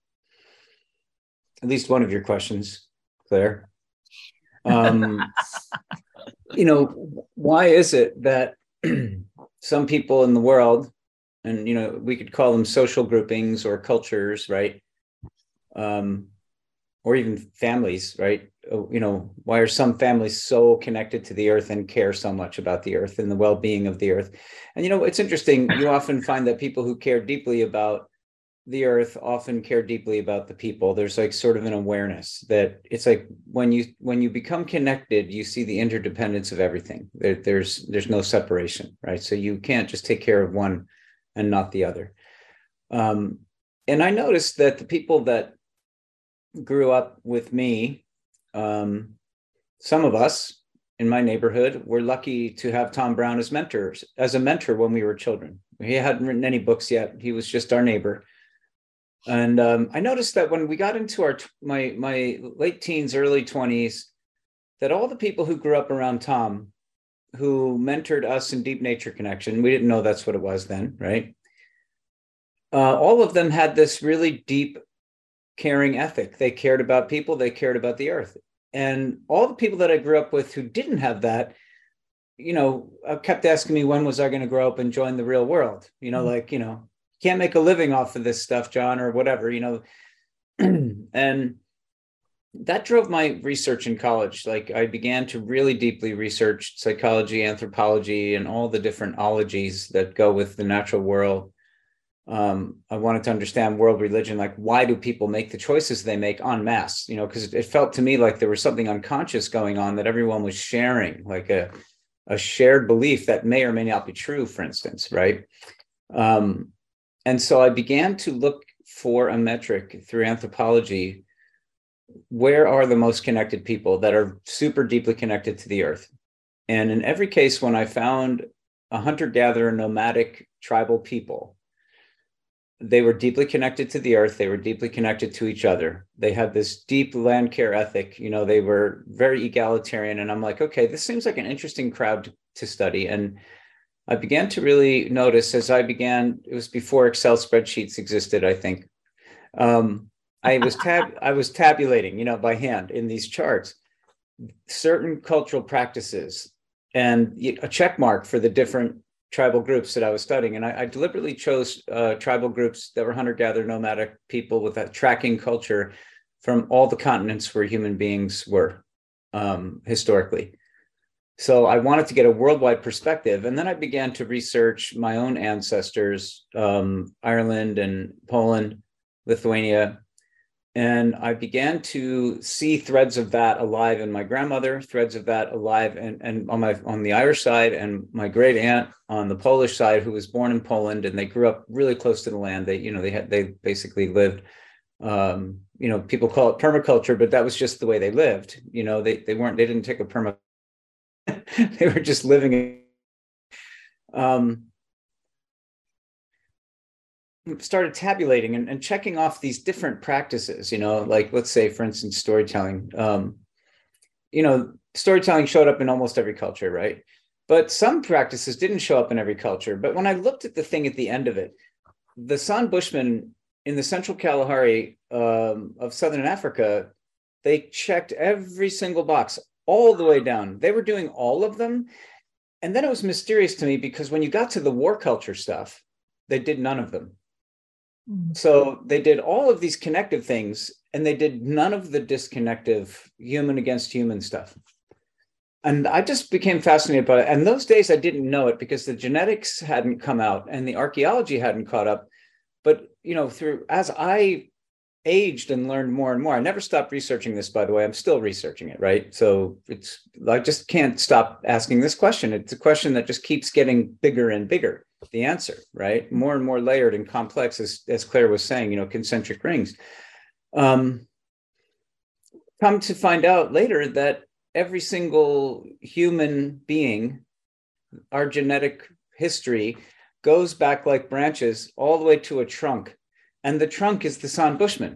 at least one of your questions, Claire. Um, you know, why is it that some people in the world, and, you know, we could call them social groupings or cultures, right? Um, or even families, right? You know, why are some families so connected to the earth and care so much about the earth and the well-being of the earth? And, you know, it's interesting. You often find that people who care deeply about the earth often care deeply about the people. There's like sort of an awareness that it's like when you when you become connected, you see the interdependence of everything. There, there's there's no separation, right? So you can't just take care of one and not the other. Um, and I noticed that the people that grew up with me, um, some of us in my neighborhood were lucky to have Tom Brown as mentors, as a mentor when we were children. He hadn't written any books yet. He was just our neighbor. And um, I noticed that when we got into our my my late teens, early twenties, that all the people who grew up around Tom, who mentored us in Deep Nature Connection, we didn't know that's what it was then, right? Uh, all of them had this really deep, caring ethic. They cared about people, they cared about the earth. And all the people that I grew up with who didn't have that, you know, kept asking me, when was I going to grow up and join the real world? You know, mm-hmm. like, you know, can't make a living off of this stuff, John, or whatever, you know. And that drove my research in college. Like I began to really deeply research psychology, anthropology, and all the different ologies that go with the natural world. Um, I wanted to understand world religion, like why do people make the choices they make en masse? You know, because it, it felt to me like there was something unconscious going on that everyone was sharing, like a, a shared belief that may or may not be true, for instance, right? Um, and so I began to look for a metric through anthropology. Where are the most connected people that are super deeply connected to the earth? And in every case, when I found a hunter-gatherer, nomadic tribal people, they were deeply connected to the earth. They were deeply connected to each other. They had this deep land care ethic. You know, they were very egalitarian. And I'm like, okay, this seems like an interesting crowd to, to study. And I began to really notice as I began, it was before Excel spreadsheets existed, I think. Um, I was tab I was tabulating, you know, by hand in these charts, certain cultural practices and a check mark for the different tribal groups that I was studying. And I, I deliberately chose uh, tribal groups that were hunter-gatherer nomadic people with that tracking culture from all the continents where human beings were um, historically. So I wanted to get a worldwide perspective. And then I began to research my own ancestors, um, Ireland and Poland, Lithuania, And I began to see threads of that alive in my grandmother, threads of that alive and, and on my on the Irish side, and my great aunt on the Polish side, who was born in Poland, and they grew up really close to the land. They, you know, they had they basically lived, um, you know, people call it permaculture, but that was just the way they lived. You know, they they weren't they didn't take a perma, they were just living. Um, started tabulating and, and checking off these different practices, you know, like let's say, for instance, storytelling. Um, you know, storytelling showed up in almost every culture, right? But some practices didn't show up in every culture. But when I looked at the thing at the end of it, the San Bushmen in the Central Kalahari um, of Southern Africa, they checked every single box all the way down. They were doing all of them. And then it was mysterious to me because when you got to the war culture stuff, they did none of them. So they did all of these connective things, and they did none of the disconnective human against human stuff. And I just became fascinated by it. And those days I didn't know it because the genetics hadn't come out and the archaeology hadn't caught up. But, you know, through as I aged and learned more and more, I never stopped researching this, by the way. I'm still researching it, right? So it's, I just can't stop asking this question. It's a question that just keeps getting bigger and bigger. The answer, right? More and more layered and complex, as, as Claire was saying, you know, concentric rings. Um, come to find out later that every single human being, our genetic history goes back like branches all the way to a trunk. And the trunk is the San Bushman.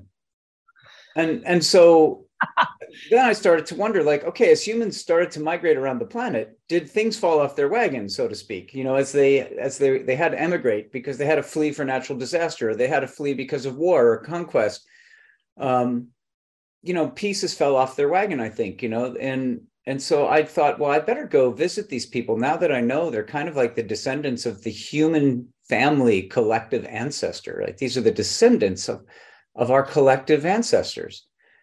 And, and so then I started to wonder, like, okay, as humans started to migrate around the planet, did things fall off their wagon, so to speak? You know, as they as they they had to emigrate because they had to flee for natural disaster, or they had to flee because of war or conquest. Um, you know, pieces fell off their wagon, I think. You know, and and so I thought, well, I better go visit these people now that I know they're kind of like the descendants of the human family collective ancestor. Right? These are the descendants of of our collective ancestors.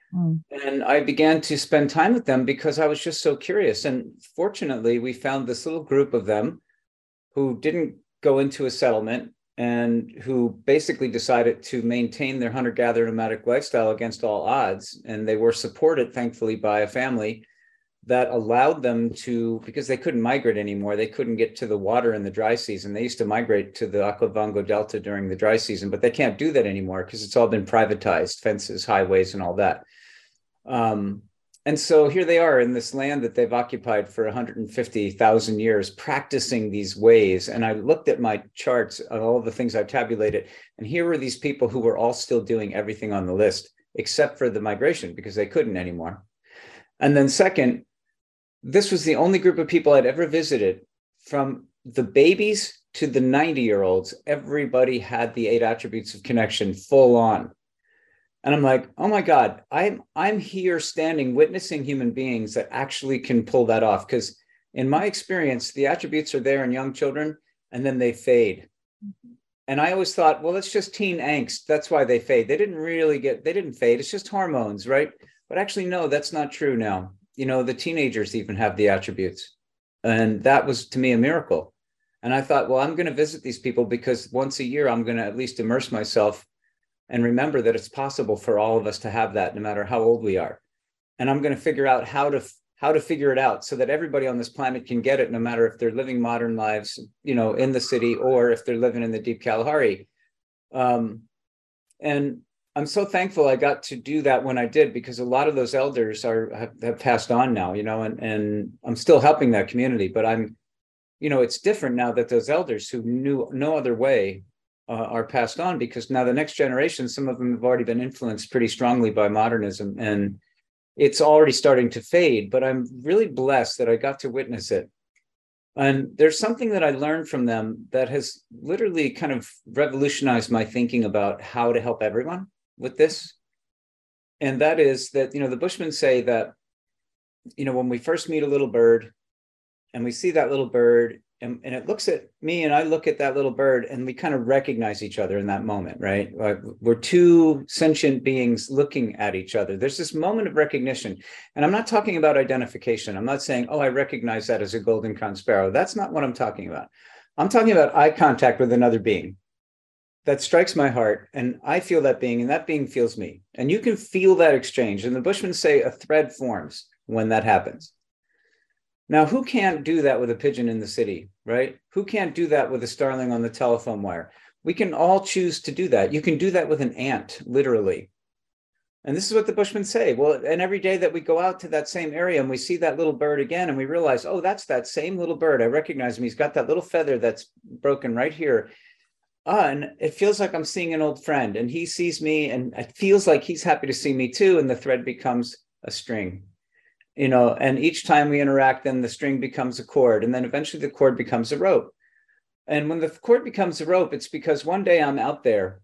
And I began to spend time with them because I was just so curious. And fortunately, we found this little group of them who didn't go into a settlement and who basically decided to maintain their hunter-gatherer nomadic lifestyle against all odds. And they were supported, thankfully, by a family that allowed them to, because they couldn't migrate anymore. They couldn't get to the water in the dry season. They used to migrate to the Okavango Delta during the dry season, but they can't do that anymore because it's all been privatized, fences, highways, and all that. Um, and so here they are in this land that they've occupied for one hundred fifty thousand years, practicing these ways. And I looked at my charts of all the things I've tabulated, and here were these people who were all still doing everything on the list, except for the migration, because they couldn't anymore. And then second, this was the only group of people I'd ever visited. From the babies to the ninety-year-olds, everybody had the eight attributes of connection full on. And I'm like, oh my God, I'm I'm here standing, witnessing human beings that actually can pull that off. Because in my experience, the attributes are there in young children, and then they fade. And I always thought, well, it's just teen angst. That's why they fade. They didn't really get, they didn't fade. It's just hormones, right? But actually, no, that's not true now. You know, the teenagers even have the attributes. And that was, to me, a miracle. And I thought, well, I'm going to visit these people because once a year, I'm going to at least immerse myself and remember that it's possible for all of us to have that, no matter how old we are. And I'm going to figure out how to how to figure it out so that everybody on this planet can get it, no matter if they're living modern lives, you know, in the city, or if they're living in the deep Kalahari. Um, and I'm so thankful I got to do that when I did, because a lot of those elders are have, have passed on now, you know, and, and I'm still helping that community. But I'm, you know, it's different now that those elders who knew no other way Uh, are passed on, because now the next generation, some of them have already been influenced pretty strongly by modernism, and it's already starting to fade. But I'm really blessed that I got to witness it. And there's something that I learned from them that has literally kind of revolutionized my thinking about how to help everyone with this. And that is that, you know, the Bushmen say that, you know, when we first meet a little bird and we see that little bird, And, and it looks at me and I look at that little bird, and we kind of recognize each other in that moment, right? Like we're two sentient beings looking at each other. There's this moment of recognition. And I'm not talking about identification. I'm not saying, oh, I recognize that as a golden crowned sparrow. That's not what I'm talking about. I'm talking about eye contact with another being. that strikes my heart, and I feel that being, and that being feels me. And you can feel that exchange. And the Bushmen say a thread forms when that happens. Now, who can't do that with a pigeon in the city, right? Who can't do that with a starling on the telephone wire? We can all choose to do that. You can do that with an ant, literally. And this is what the Bushmen say. Well, and every day that we go out to that same area and we see that little bird again, and we realize, oh, that's that same little bird. I recognize him. He's got that little feather that's broken right here. Uh, and it feels like I'm seeing an old friend, and he sees me, and it feels like he's happy to see me too. And the thread becomes a string, you know, and each time we interact, then the string becomes a cord, and then eventually the cord becomes a rope. And when the cord becomes a rope, it's because one day I'm out there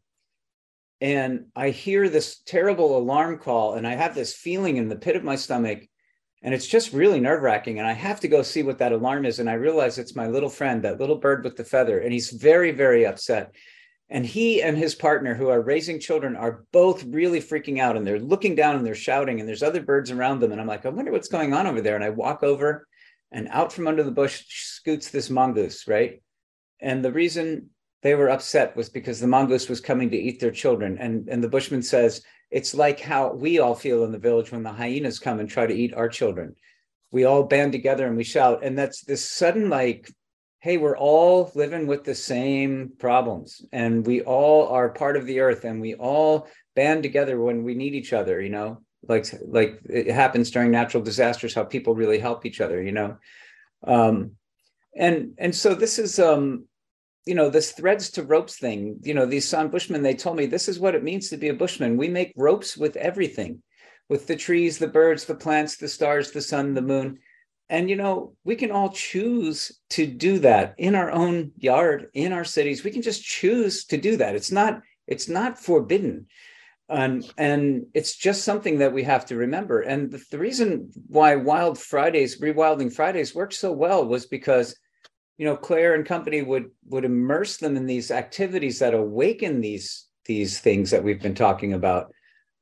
and I hear this terrible alarm call, and I have this feeling in the pit of my stomach, and it's just really nerve-wracking. And I have to go see what that alarm is. And I realize it's my little friend, that little bird with the feather. And he's very, very upset. And he and his partner, who are raising children, are both really freaking out. And they're looking down and they're shouting, and there's other birds around them. And I'm like, I wonder what's going on over there. And I walk over, and out from under the bush scoots this mongoose, right? And the reason they were upset was because the mongoose was coming to eat their children. And, and the Bushman says, it's like how we all feel in the village when the hyenas come and try to eat our children. We all band together and we shout. And that's this sudden, like, hey, we're all living with the same problems, and we all are part of the earth, and we all band together when we need each other, you know, like, like it happens during natural disasters, how people really help each other, you know. Um, and, and so this is, um, you know, this threads to ropes thing, you know, these San Bushmen, they told me this is what it means to be a Bushman. We make ropes with everything, with the trees, the birds, the plants, the stars, the sun, the moon. And, you know, we can all choose to do that in our own yard, in our cities. We can just choose to do that. It's not, it's not forbidden. And, and it's just something that we have to remember. And the, the reason why Wild Fridays, Rewilding Fridays worked so well was because, you know, Claire and company would would immerse them in these activities that awaken these these things that we've been talking about.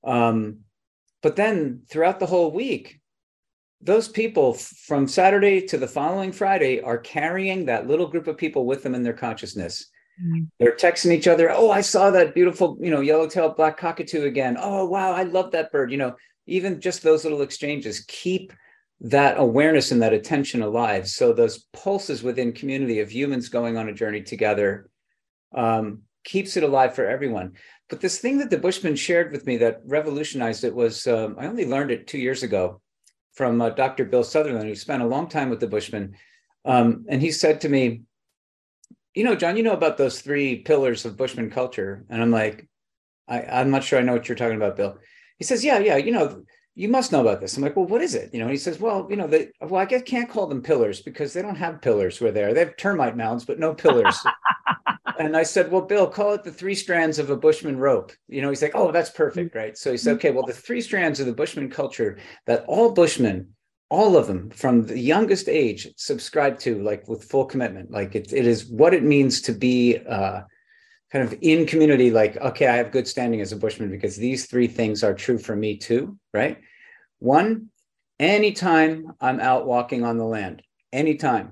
Um, but then throughout the whole week, those people from Saturday to the following Friday are carrying that little group of people with them in their consciousness. Mm-hmm. They're texting each other. Oh, I saw that beautiful, you know, yellow-tailed black cockatoo again. Oh, wow, I love that bird. You know, even just those little exchanges keep that awareness and that attention alive. So those pulses within community of humans going on a journey together um, keeps it alive for everyone. But this thing that the Bushmen shared with me that revolutionized it was, um, I only learned it two years ago from uh, Doctor Bill Sutherland, who spent a long time with the Bushmen. Um, and he said to me, you know, John, you know about those three pillars of Bushman culture? And I'm like, I, I'm not sure I know what you're talking about, Bill. He says, yeah, yeah, you know, you must know about this. I'm like, well, what is it? You know, he says, well, you know, they, well, I guess can't call them pillars because they don't have pillars where they are. They have termite mounds, but no pillars. And I said, well, Bill, call it the three strands of a Bushman rope. You know, he's like, oh, that's perfect, right? So he said, okay, well, the three strands of the Bushman culture that all Bushmen, all of them from the youngest age subscribe to, like with full commitment, like it, it is what it means to be uh, kind of in community, like, okay, I have good standing as a Bushman because these three things are true for me too, right? One, anytime I'm out walking on the land, anytime,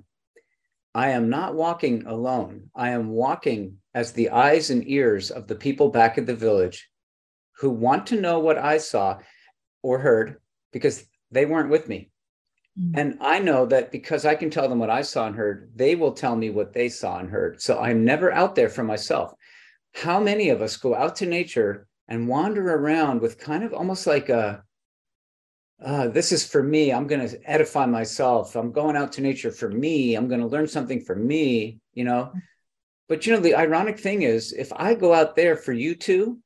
I am not walking alone. I am walking as the eyes and ears of the people back at the village who want to know what I saw or heard because they weren't with me. Mm-hmm. And I know that because I can tell them what I saw and heard, they will tell me what they saw and heard. So I'm never out there for myself. How many of us go out to nature and wander around with kind of almost like a, Uh, this is for me. I'm going to edify myself. I'm going out to nature for me. I'm going to learn something for me, you know. But, you know, the ironic thing is, if I go out there for you two,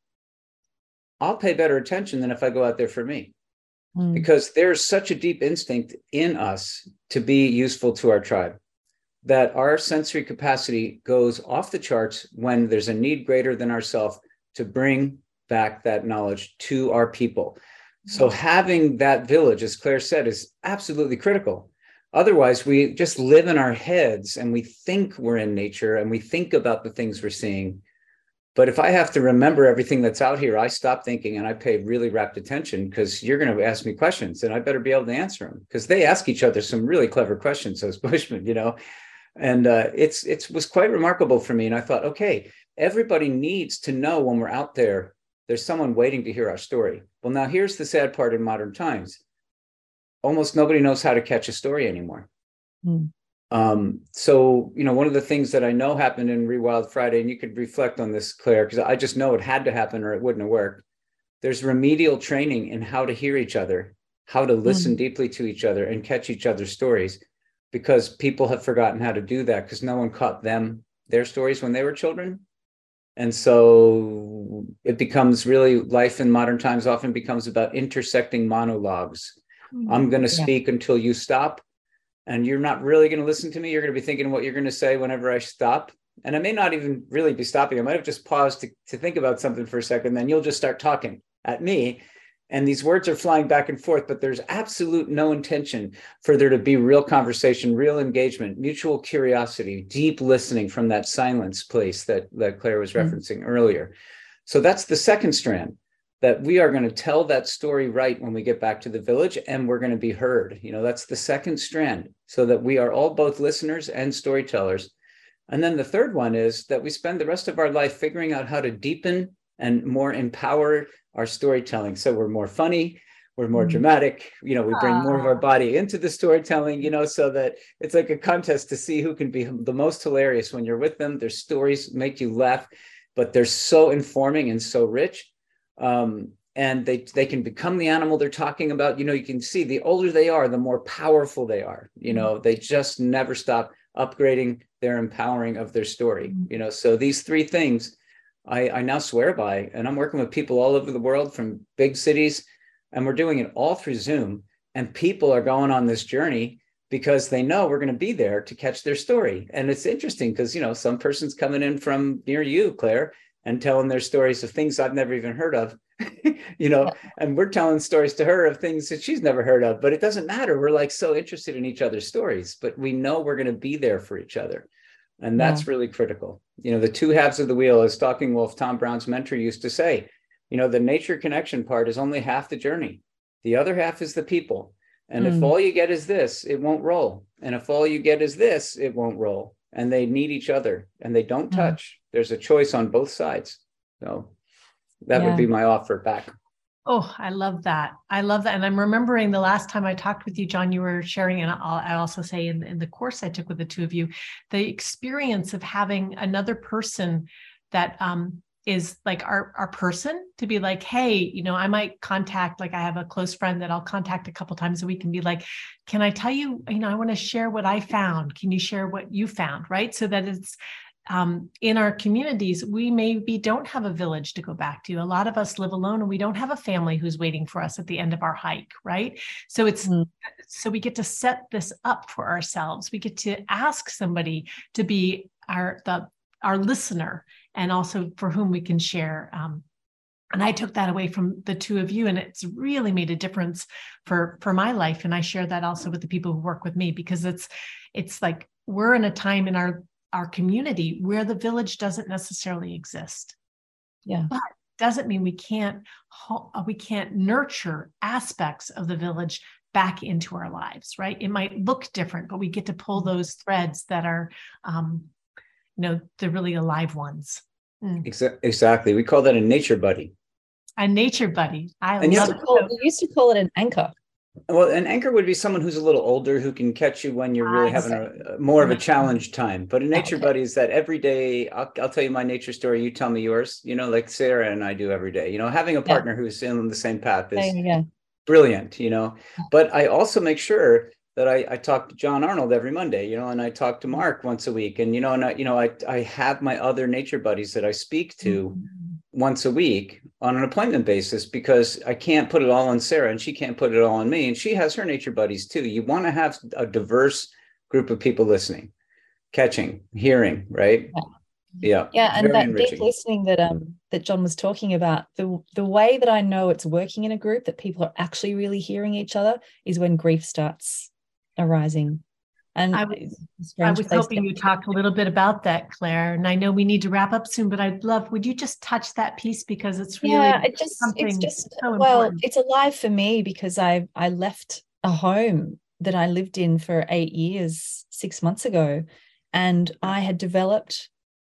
I'll pay better attention than if I go out there for me. Mm. Because there's such a deep instinct in us to be useful to our tribe that our sensory capacity goes off the charts when there's a need greater than ourselves to bring back that knowledge to our people. So having that village, as Claire said, is absolutely critical. Otherwise, we just live in our heads and we think we're in nature and we think about the things we're seeing. But if I have to remember everything that's out here, I stop thinking and I pay really rapt attention because you're going to ask me questions and I better be able to answer them because they ask each other some really clever questions, those Bushmen, you know. And uh, it's it was quite remarkable for me. And I thought, okay, everybody needs to know when we're out there, there's someone waiting to hear our story. Well, now here's the sad part in modern times. Almost nobody knows how to catch a story anymore. Mm. Um, so, you know, one of the things that I know happened in Rewild Friday, and you could reflect on this, Claire, because I just know it had to happen or it wouldn't have worked. There's remedial training in how to hear each other, how to listen mm. deeply to each other and catch each other's stories, because people have forgotten how to do that because no one caught them, their stories when they were children. And so it becomes really, life in modern times often becomes about intersecting monologues. Mm. I'm going to yeah. speak until you stop. And you're not really going to listen to me. You're going to be thinking what you're going to say whenever I stop. And I may not even really be stopping. I might have just paused to, to think about something for a second. Then you'll just start talking at me. And these words are flying back and forth, but there's absolute no intention for there to be real conversation, real engagement, mutual curiosity, deep listening from that silence place that, that Claire was referencing mm-hmm. earlier. So that's the second strand, that we are going to tell that story right when we get back to the village, and we're going to be heard. You know, that's the second strand, so that we are all both listeners and storytellers. And then the third one is that we spend the rest of our life figuring out how to deepen and more empower our storytelling. So we're more funny, we're more mm. dramatic, you know, we bring more of our body into the storytelling, you know, so that it's like a contest to see who can be the most hilarious when you're with them. Their stories make you laugh, but they're so informing and so rich. Um, and they they can become the animal they're talking about. You know, you can see the older they are, the more powerful they are. You know, they just never stop upgrading their empowering of their story. You know, so these three things I, I now swear by, and I'm working with people all over the world from big cities, and we're doing it all through Zoom. And people are going on this journey because they know we're going to be there to catch their story. And it's interesting because, you know, some person's coming in from near you, Claire, and telling their stories of things I've never even heard of, you know, yeah. and we're telling stories to her of things that she's never heard of, but it doesn't matter. We're like so interested in each other's stories, but we know we're going to be there for each other. And that's yeah. really critical. You know, the two halves of the wheel, as Stalking Wolf, Tom Brown's mentor, used to say, you know, the nature connection part is only half the journey. The other half is the people. And mm. if all you get is this, it won't roll. And if all you get is this, it won't roll. And they need each other and they don't touch. Mm. There's a choice on both sides. So that yeah. would be my offer back. Oh, I love that. I love that. And I'm remembering the last time I talked with you, John, you were sharing, and I'll, I also say in, in the course I took with the two of you, the experience of having another person that um, is like our, our person to be like, hey, you know, I might contact, like I have a close friend that I'll contact a couple times a week and be like, can I tell you, you know, I want to share what I found. Can you share what you found? Right. So that it's, Um, in our communities, we maybe don't have a village to go back to. A lot of us live alone and we don't have a family who's waiting for us at the end of our hike, right? So it's mm. so we get to set this up for ourselves. We get to ask somebody to be our the our listener, and also for whom we can share. Um, and I took that away from the two of you, and it's really made a difference for for my life. And I share that also with the people who work with me, because it's it's like we're in a time in our our community where the village doesn't necessarily exist. Yeah. But doesn't mean we can't, we can't nurture aspects of the village back into our lives, right? It might look different, but we get to pull those threads that are, um, you know, the really alive ones. Mm. Exactly. We call that a nature buddy. A nature buddy. I and love it. Call, we used to call it an anchor. Well, an anchor would be someone who's a little older who can catch you when you're really having a, more of a challenge time. But a nature okay. buddy is that every day, I'll, I'll tell you my nature story, you tell me yours, you know, like Sarah and I do every day. You know, having a partner yeah. who's in the same path is yeah. brilliant, you know. But I also make sure that I, I talk to John Arnold every Monday, you know, and I talk to Mark once a week. And, you know, and I, you know, I, I have my other nature buddies that I speak to mm-hmm. once a week on an appointment basis, because I can't put it all on Sarah and she can't put it all on me. And she has her nature buddies too. You want to have a diverse group of people listening, catching, hearing, right? Yeah. Yeah. Yeah. And that enriching. Deep listening that um that John was talking about, the the way that I know it's working in a group, that people are actually really hearing each other, is when grief starts arising. And I was, I was hoping you talk a little bit about that, Claire. And I know we need to wrap up soon, but I'd love, would you just touch that piece, because it's really yeah, it just, something it's just, so well, important. It's alive for me because I I left a home that I lived in for eight years, six months ago, and I had developed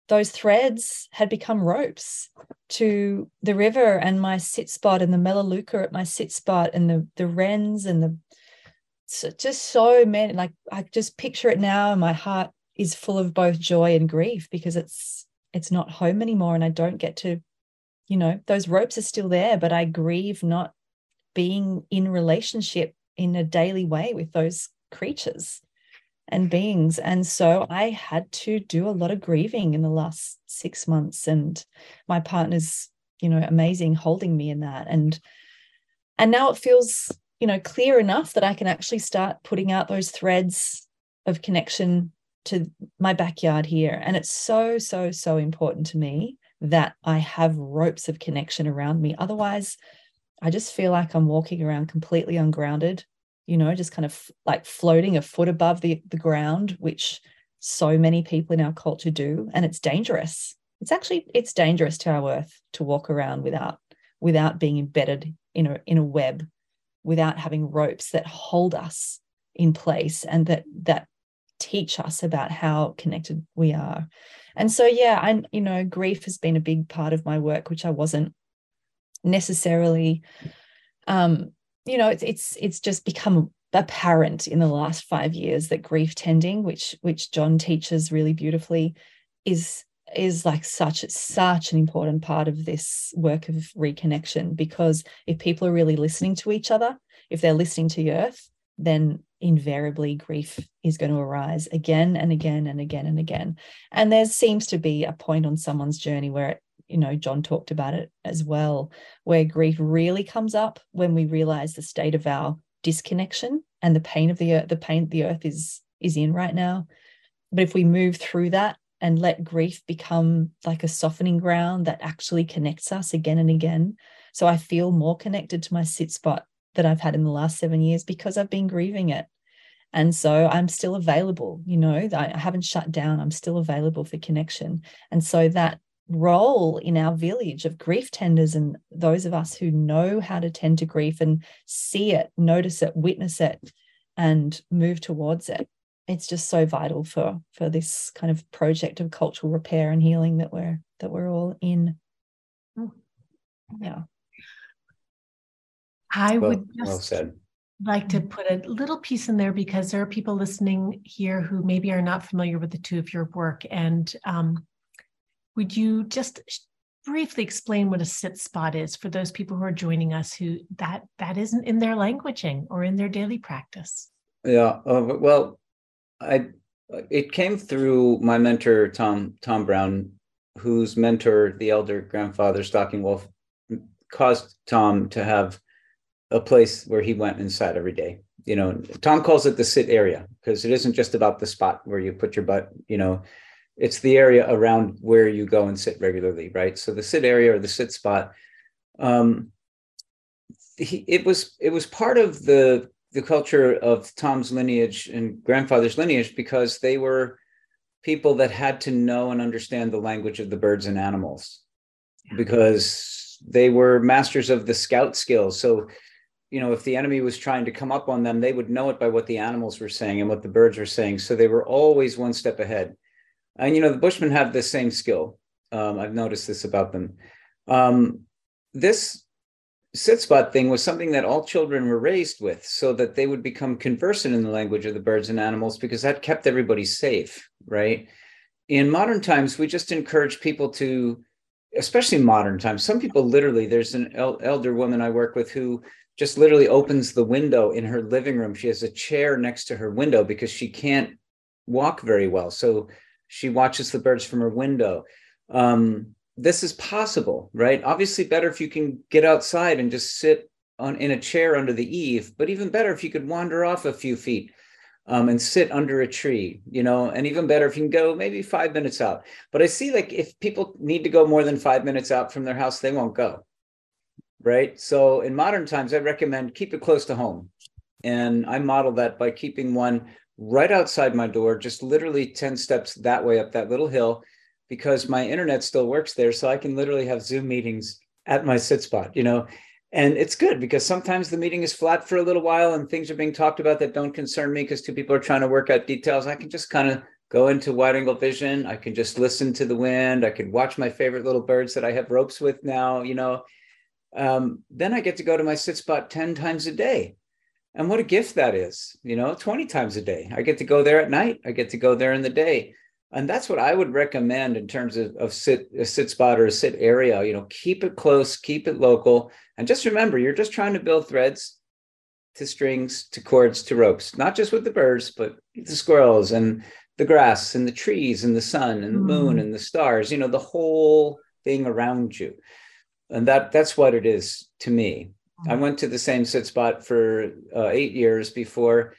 those threads had become ropes to the river and my sit spot and the Melaleuca at my sit spot and the, the wrens and the, so just so many, like I just picture it now and my heart is full of both joy and grief because it's, it's not home anymore and I don't get to, you know, those ropes are still there, but I grieve not being in relationship in a daily way with those creatures and beings. And so I had to do a lot of grieving in the last six months and my partner's, you know, amazing holding me in that. And, and now it feels, you know, clear enough that I can actually start putting out those threads of connection to my backyard here. And it's so, so, so important to me that I have ropes of connection around me. Otherwise, I just feel like I'm walking around completely ungrounded, you know, just kind of like floating a foot above the, the ground, which so many people in our culture do. And it's dangerous. It's actually, it's dangerous to our earth to walk around without, without being embedded in a, in a web, without having ropes that hold us in place and that, that teach us about how connected we are. And so, yeah, I, you know, grief has been a big part of my work, which I wasn't necessarily, um, you know, it's it's it's just become apparent in the last five years that grief tending, which which John teaches really beautifully, is is like such such an important part of this work of reconnection. Because if people are really listening to each other, if they're listening to the earth, then invariably grief is going to arise again and again and again and again. And there seems to be a point on someone's journey where it, you know, John talked about it as well, where grief really comes up when we realize the state of our disconnection and the pain of the earth, the pain the earth is is in right now. But if we move through that and let grief become like a softening ground that actually connects us again and again. So I feel more connected to my sit spot that I've had in the last seven years because I've been grieving it. And so I'm still available, you know, I haven't shut down. I'm still available for connection. And so that role in our village of grief tenders and those of us who know how to tend to grief and see it, notice it, witness it, and move towards it. It's just so vital for, for this kind of project of cultural repair and healing that we're that we're all in. Yeah. I Well, would just well said. like to put a little piece in there because there are people listening here who maybe are not familiar with the two of your work. And um, would you just briefly explain what a sit spot is for those people who are joining us who that that isn't in their languaging or in their daily practice? Yeah. Uh, well, I it came through my mentor Tom Tom Brown, whose mentor, the elder grandfather Stocking Wolf, caused Tom to have a place where he went and sat every day. You know, Tom calls it the sit area because it isn't just about the spot where you put your butt, you know, it's the area around where you go and sit regularly, right? So the sit area or the sit spot, um, he, it was it was part of the the culture of Tom's lineage and grandfather's lineage because they were people that had to know and understand the language of the birds and animals because they were masters of the scout skills. So, you know, if the enemy was trying to come up on them, they would know it by what the animals were saying and what the birds were saying. So they were always one step ahead. And, you know, the Bushmen have the same skill. Um, I've noticed this about them. Um, this sit spot thing was something that all children were raised with so that they would become conversant in the language of the birds and animals because that kept everybody safe, right? In modern times, we just encourage people to, especially in modern times, some people literally, there's an el- elder woman I work with who just literally opens the window in her living room. She has a chair next to her window because she can't walk very well. So she watches the birds from her window. Um, this is possible, right? Obviously better if you can get outside and just sit on in a chair under the eave, but even better if you could wander off a few feet um, and sit under a tree, you know, and even better if you can go maybe five minutes out. But I see like if people need to go more than five minutes out from their house, they won't go, right? So in modern times, I recommend keep it close to home. And I model that by keeping one right outside my door, just literally ten steps that way up that little hill, because my internet still works there. So I can literally have Zoom meetings at my sit spot, you know, and it's good because sometimes the meeting is flat for a little while and things are being talked about that don't concern me because two people are trying to work out details. I can just kind of go into wide angle vision. I can just listen to the wind. I can watch my favorite little birds that I have ropes with now, you know. Um, then I get to go to my sit spot ten times a day. And what a gift that is, you know, twenty times a day. I get to go there at night. I get to go there in the day. And that's what I would recommend in terms of, of sit, a sit spot or a sit area. You know, keep it close, keep it local. And just remember, you're just trying to build threads to strings, to cords, to ropes, not just with the birds, but the squirrels and the grass and the trees and the sun and the moon mm. and the stars, you know, the whole thing around you. And that that's what it is to me. I went to the same sit spot for uh, eight years before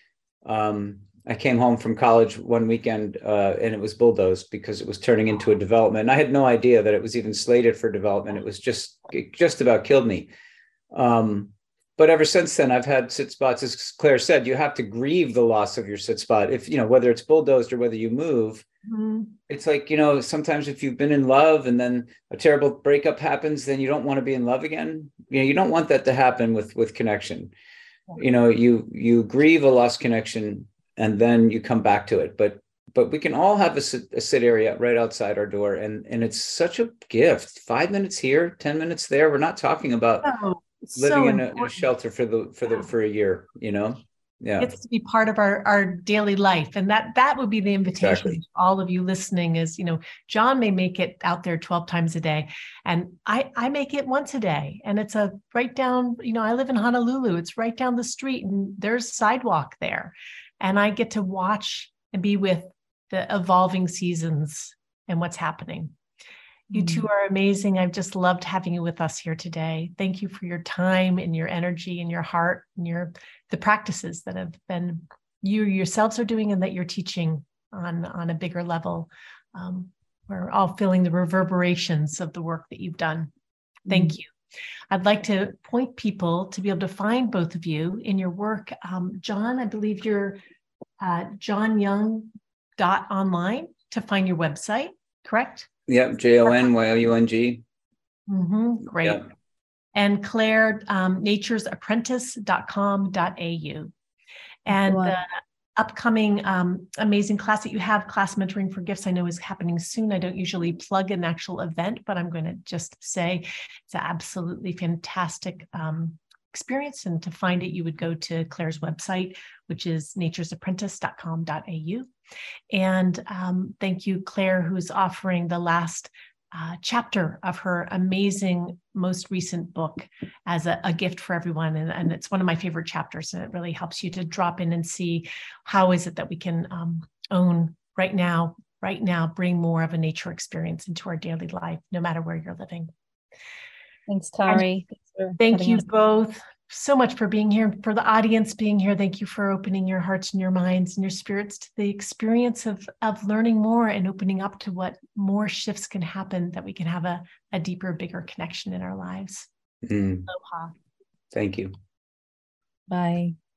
um, I came home from college one weekend, uh, and it was bulldozed because it was turning into a development. And I had no idea that it was even slated for development. It was just, it just about killed me. Um, but ever since then, I've had sit spots. As Claire said, you have to grieve the loss of your sit spot. If, you know, whether it's bulldozed or whether you move, mm-hmm. It's like, you know, sometimes if you've been in love and then a terrible breakup happens, then you don't want to be in love again. You know, you don't want that to happen with, with connection. You know, you, you grieve a lost connection and then you come back to it. But, but we can all have a sit, a sit area right outside our door. And, and it's such a gift. Five minutes here, ten minutes there. We're not talking about oh, living so in, a, in a shelter for the, for the, for a year, you know? Yeah. It's to be part of our, our daily life. And that that would be the invitation exactly. to all of you listening is, you know, John may make it out there twelve times a day. And I, I make it once a day. And it's a right down, you know, I live in Honolulu. It's right down the street and there's sidewalk there. And I get to watch and be with the evolving seasons and what's happening. You two are amazing. I've just loved having you with us here today. Thank you for your time and your energy and your heart and your the practices that have been you yourselves are doing and that you're teaching on, on a bigger level. Um, we're all feeling the reverberations of the work that you've done. Thank mm-hmm. you. I'd like to point people to be able to find both of you in your work. Um, John, I believe you're uh, john young dot online to find your website, correct? Yep, J O N Y O U N G. Mm-hmm, great. Yep. And Claire, um, natures apprentice dot com dot A U. And wow. the upcoming um, amazing class that you have, Class Mentoring for Gifts, I know is happening soon. I don't usually plug an actual event, but I'm going to just say it's an absolutely fantastic um, experience. And to find it, you would go to Claire's website, which is natures apprentice dot com dot A U. And um, thank you, Claire, who's offering the last uh, chapter of her amazing, most recent book as a, a gift for everyone. And, and it's one of my favorite chapters, and it really helps you to drop in and see how is it that we can um, own right now, right now, bring more of a nature experience into our daily life, no matter where you're living. Thanks, Tari. Thanks thank you us. both so much for being here. For the audience being here, thank you for opening your hearts and your minds and your spirits to the experience of, of learning more and opening up to what more shifts can happen, that we can have a, a deeper, bigger connection in our lives. Mm. Aloha. Thank you. Bye.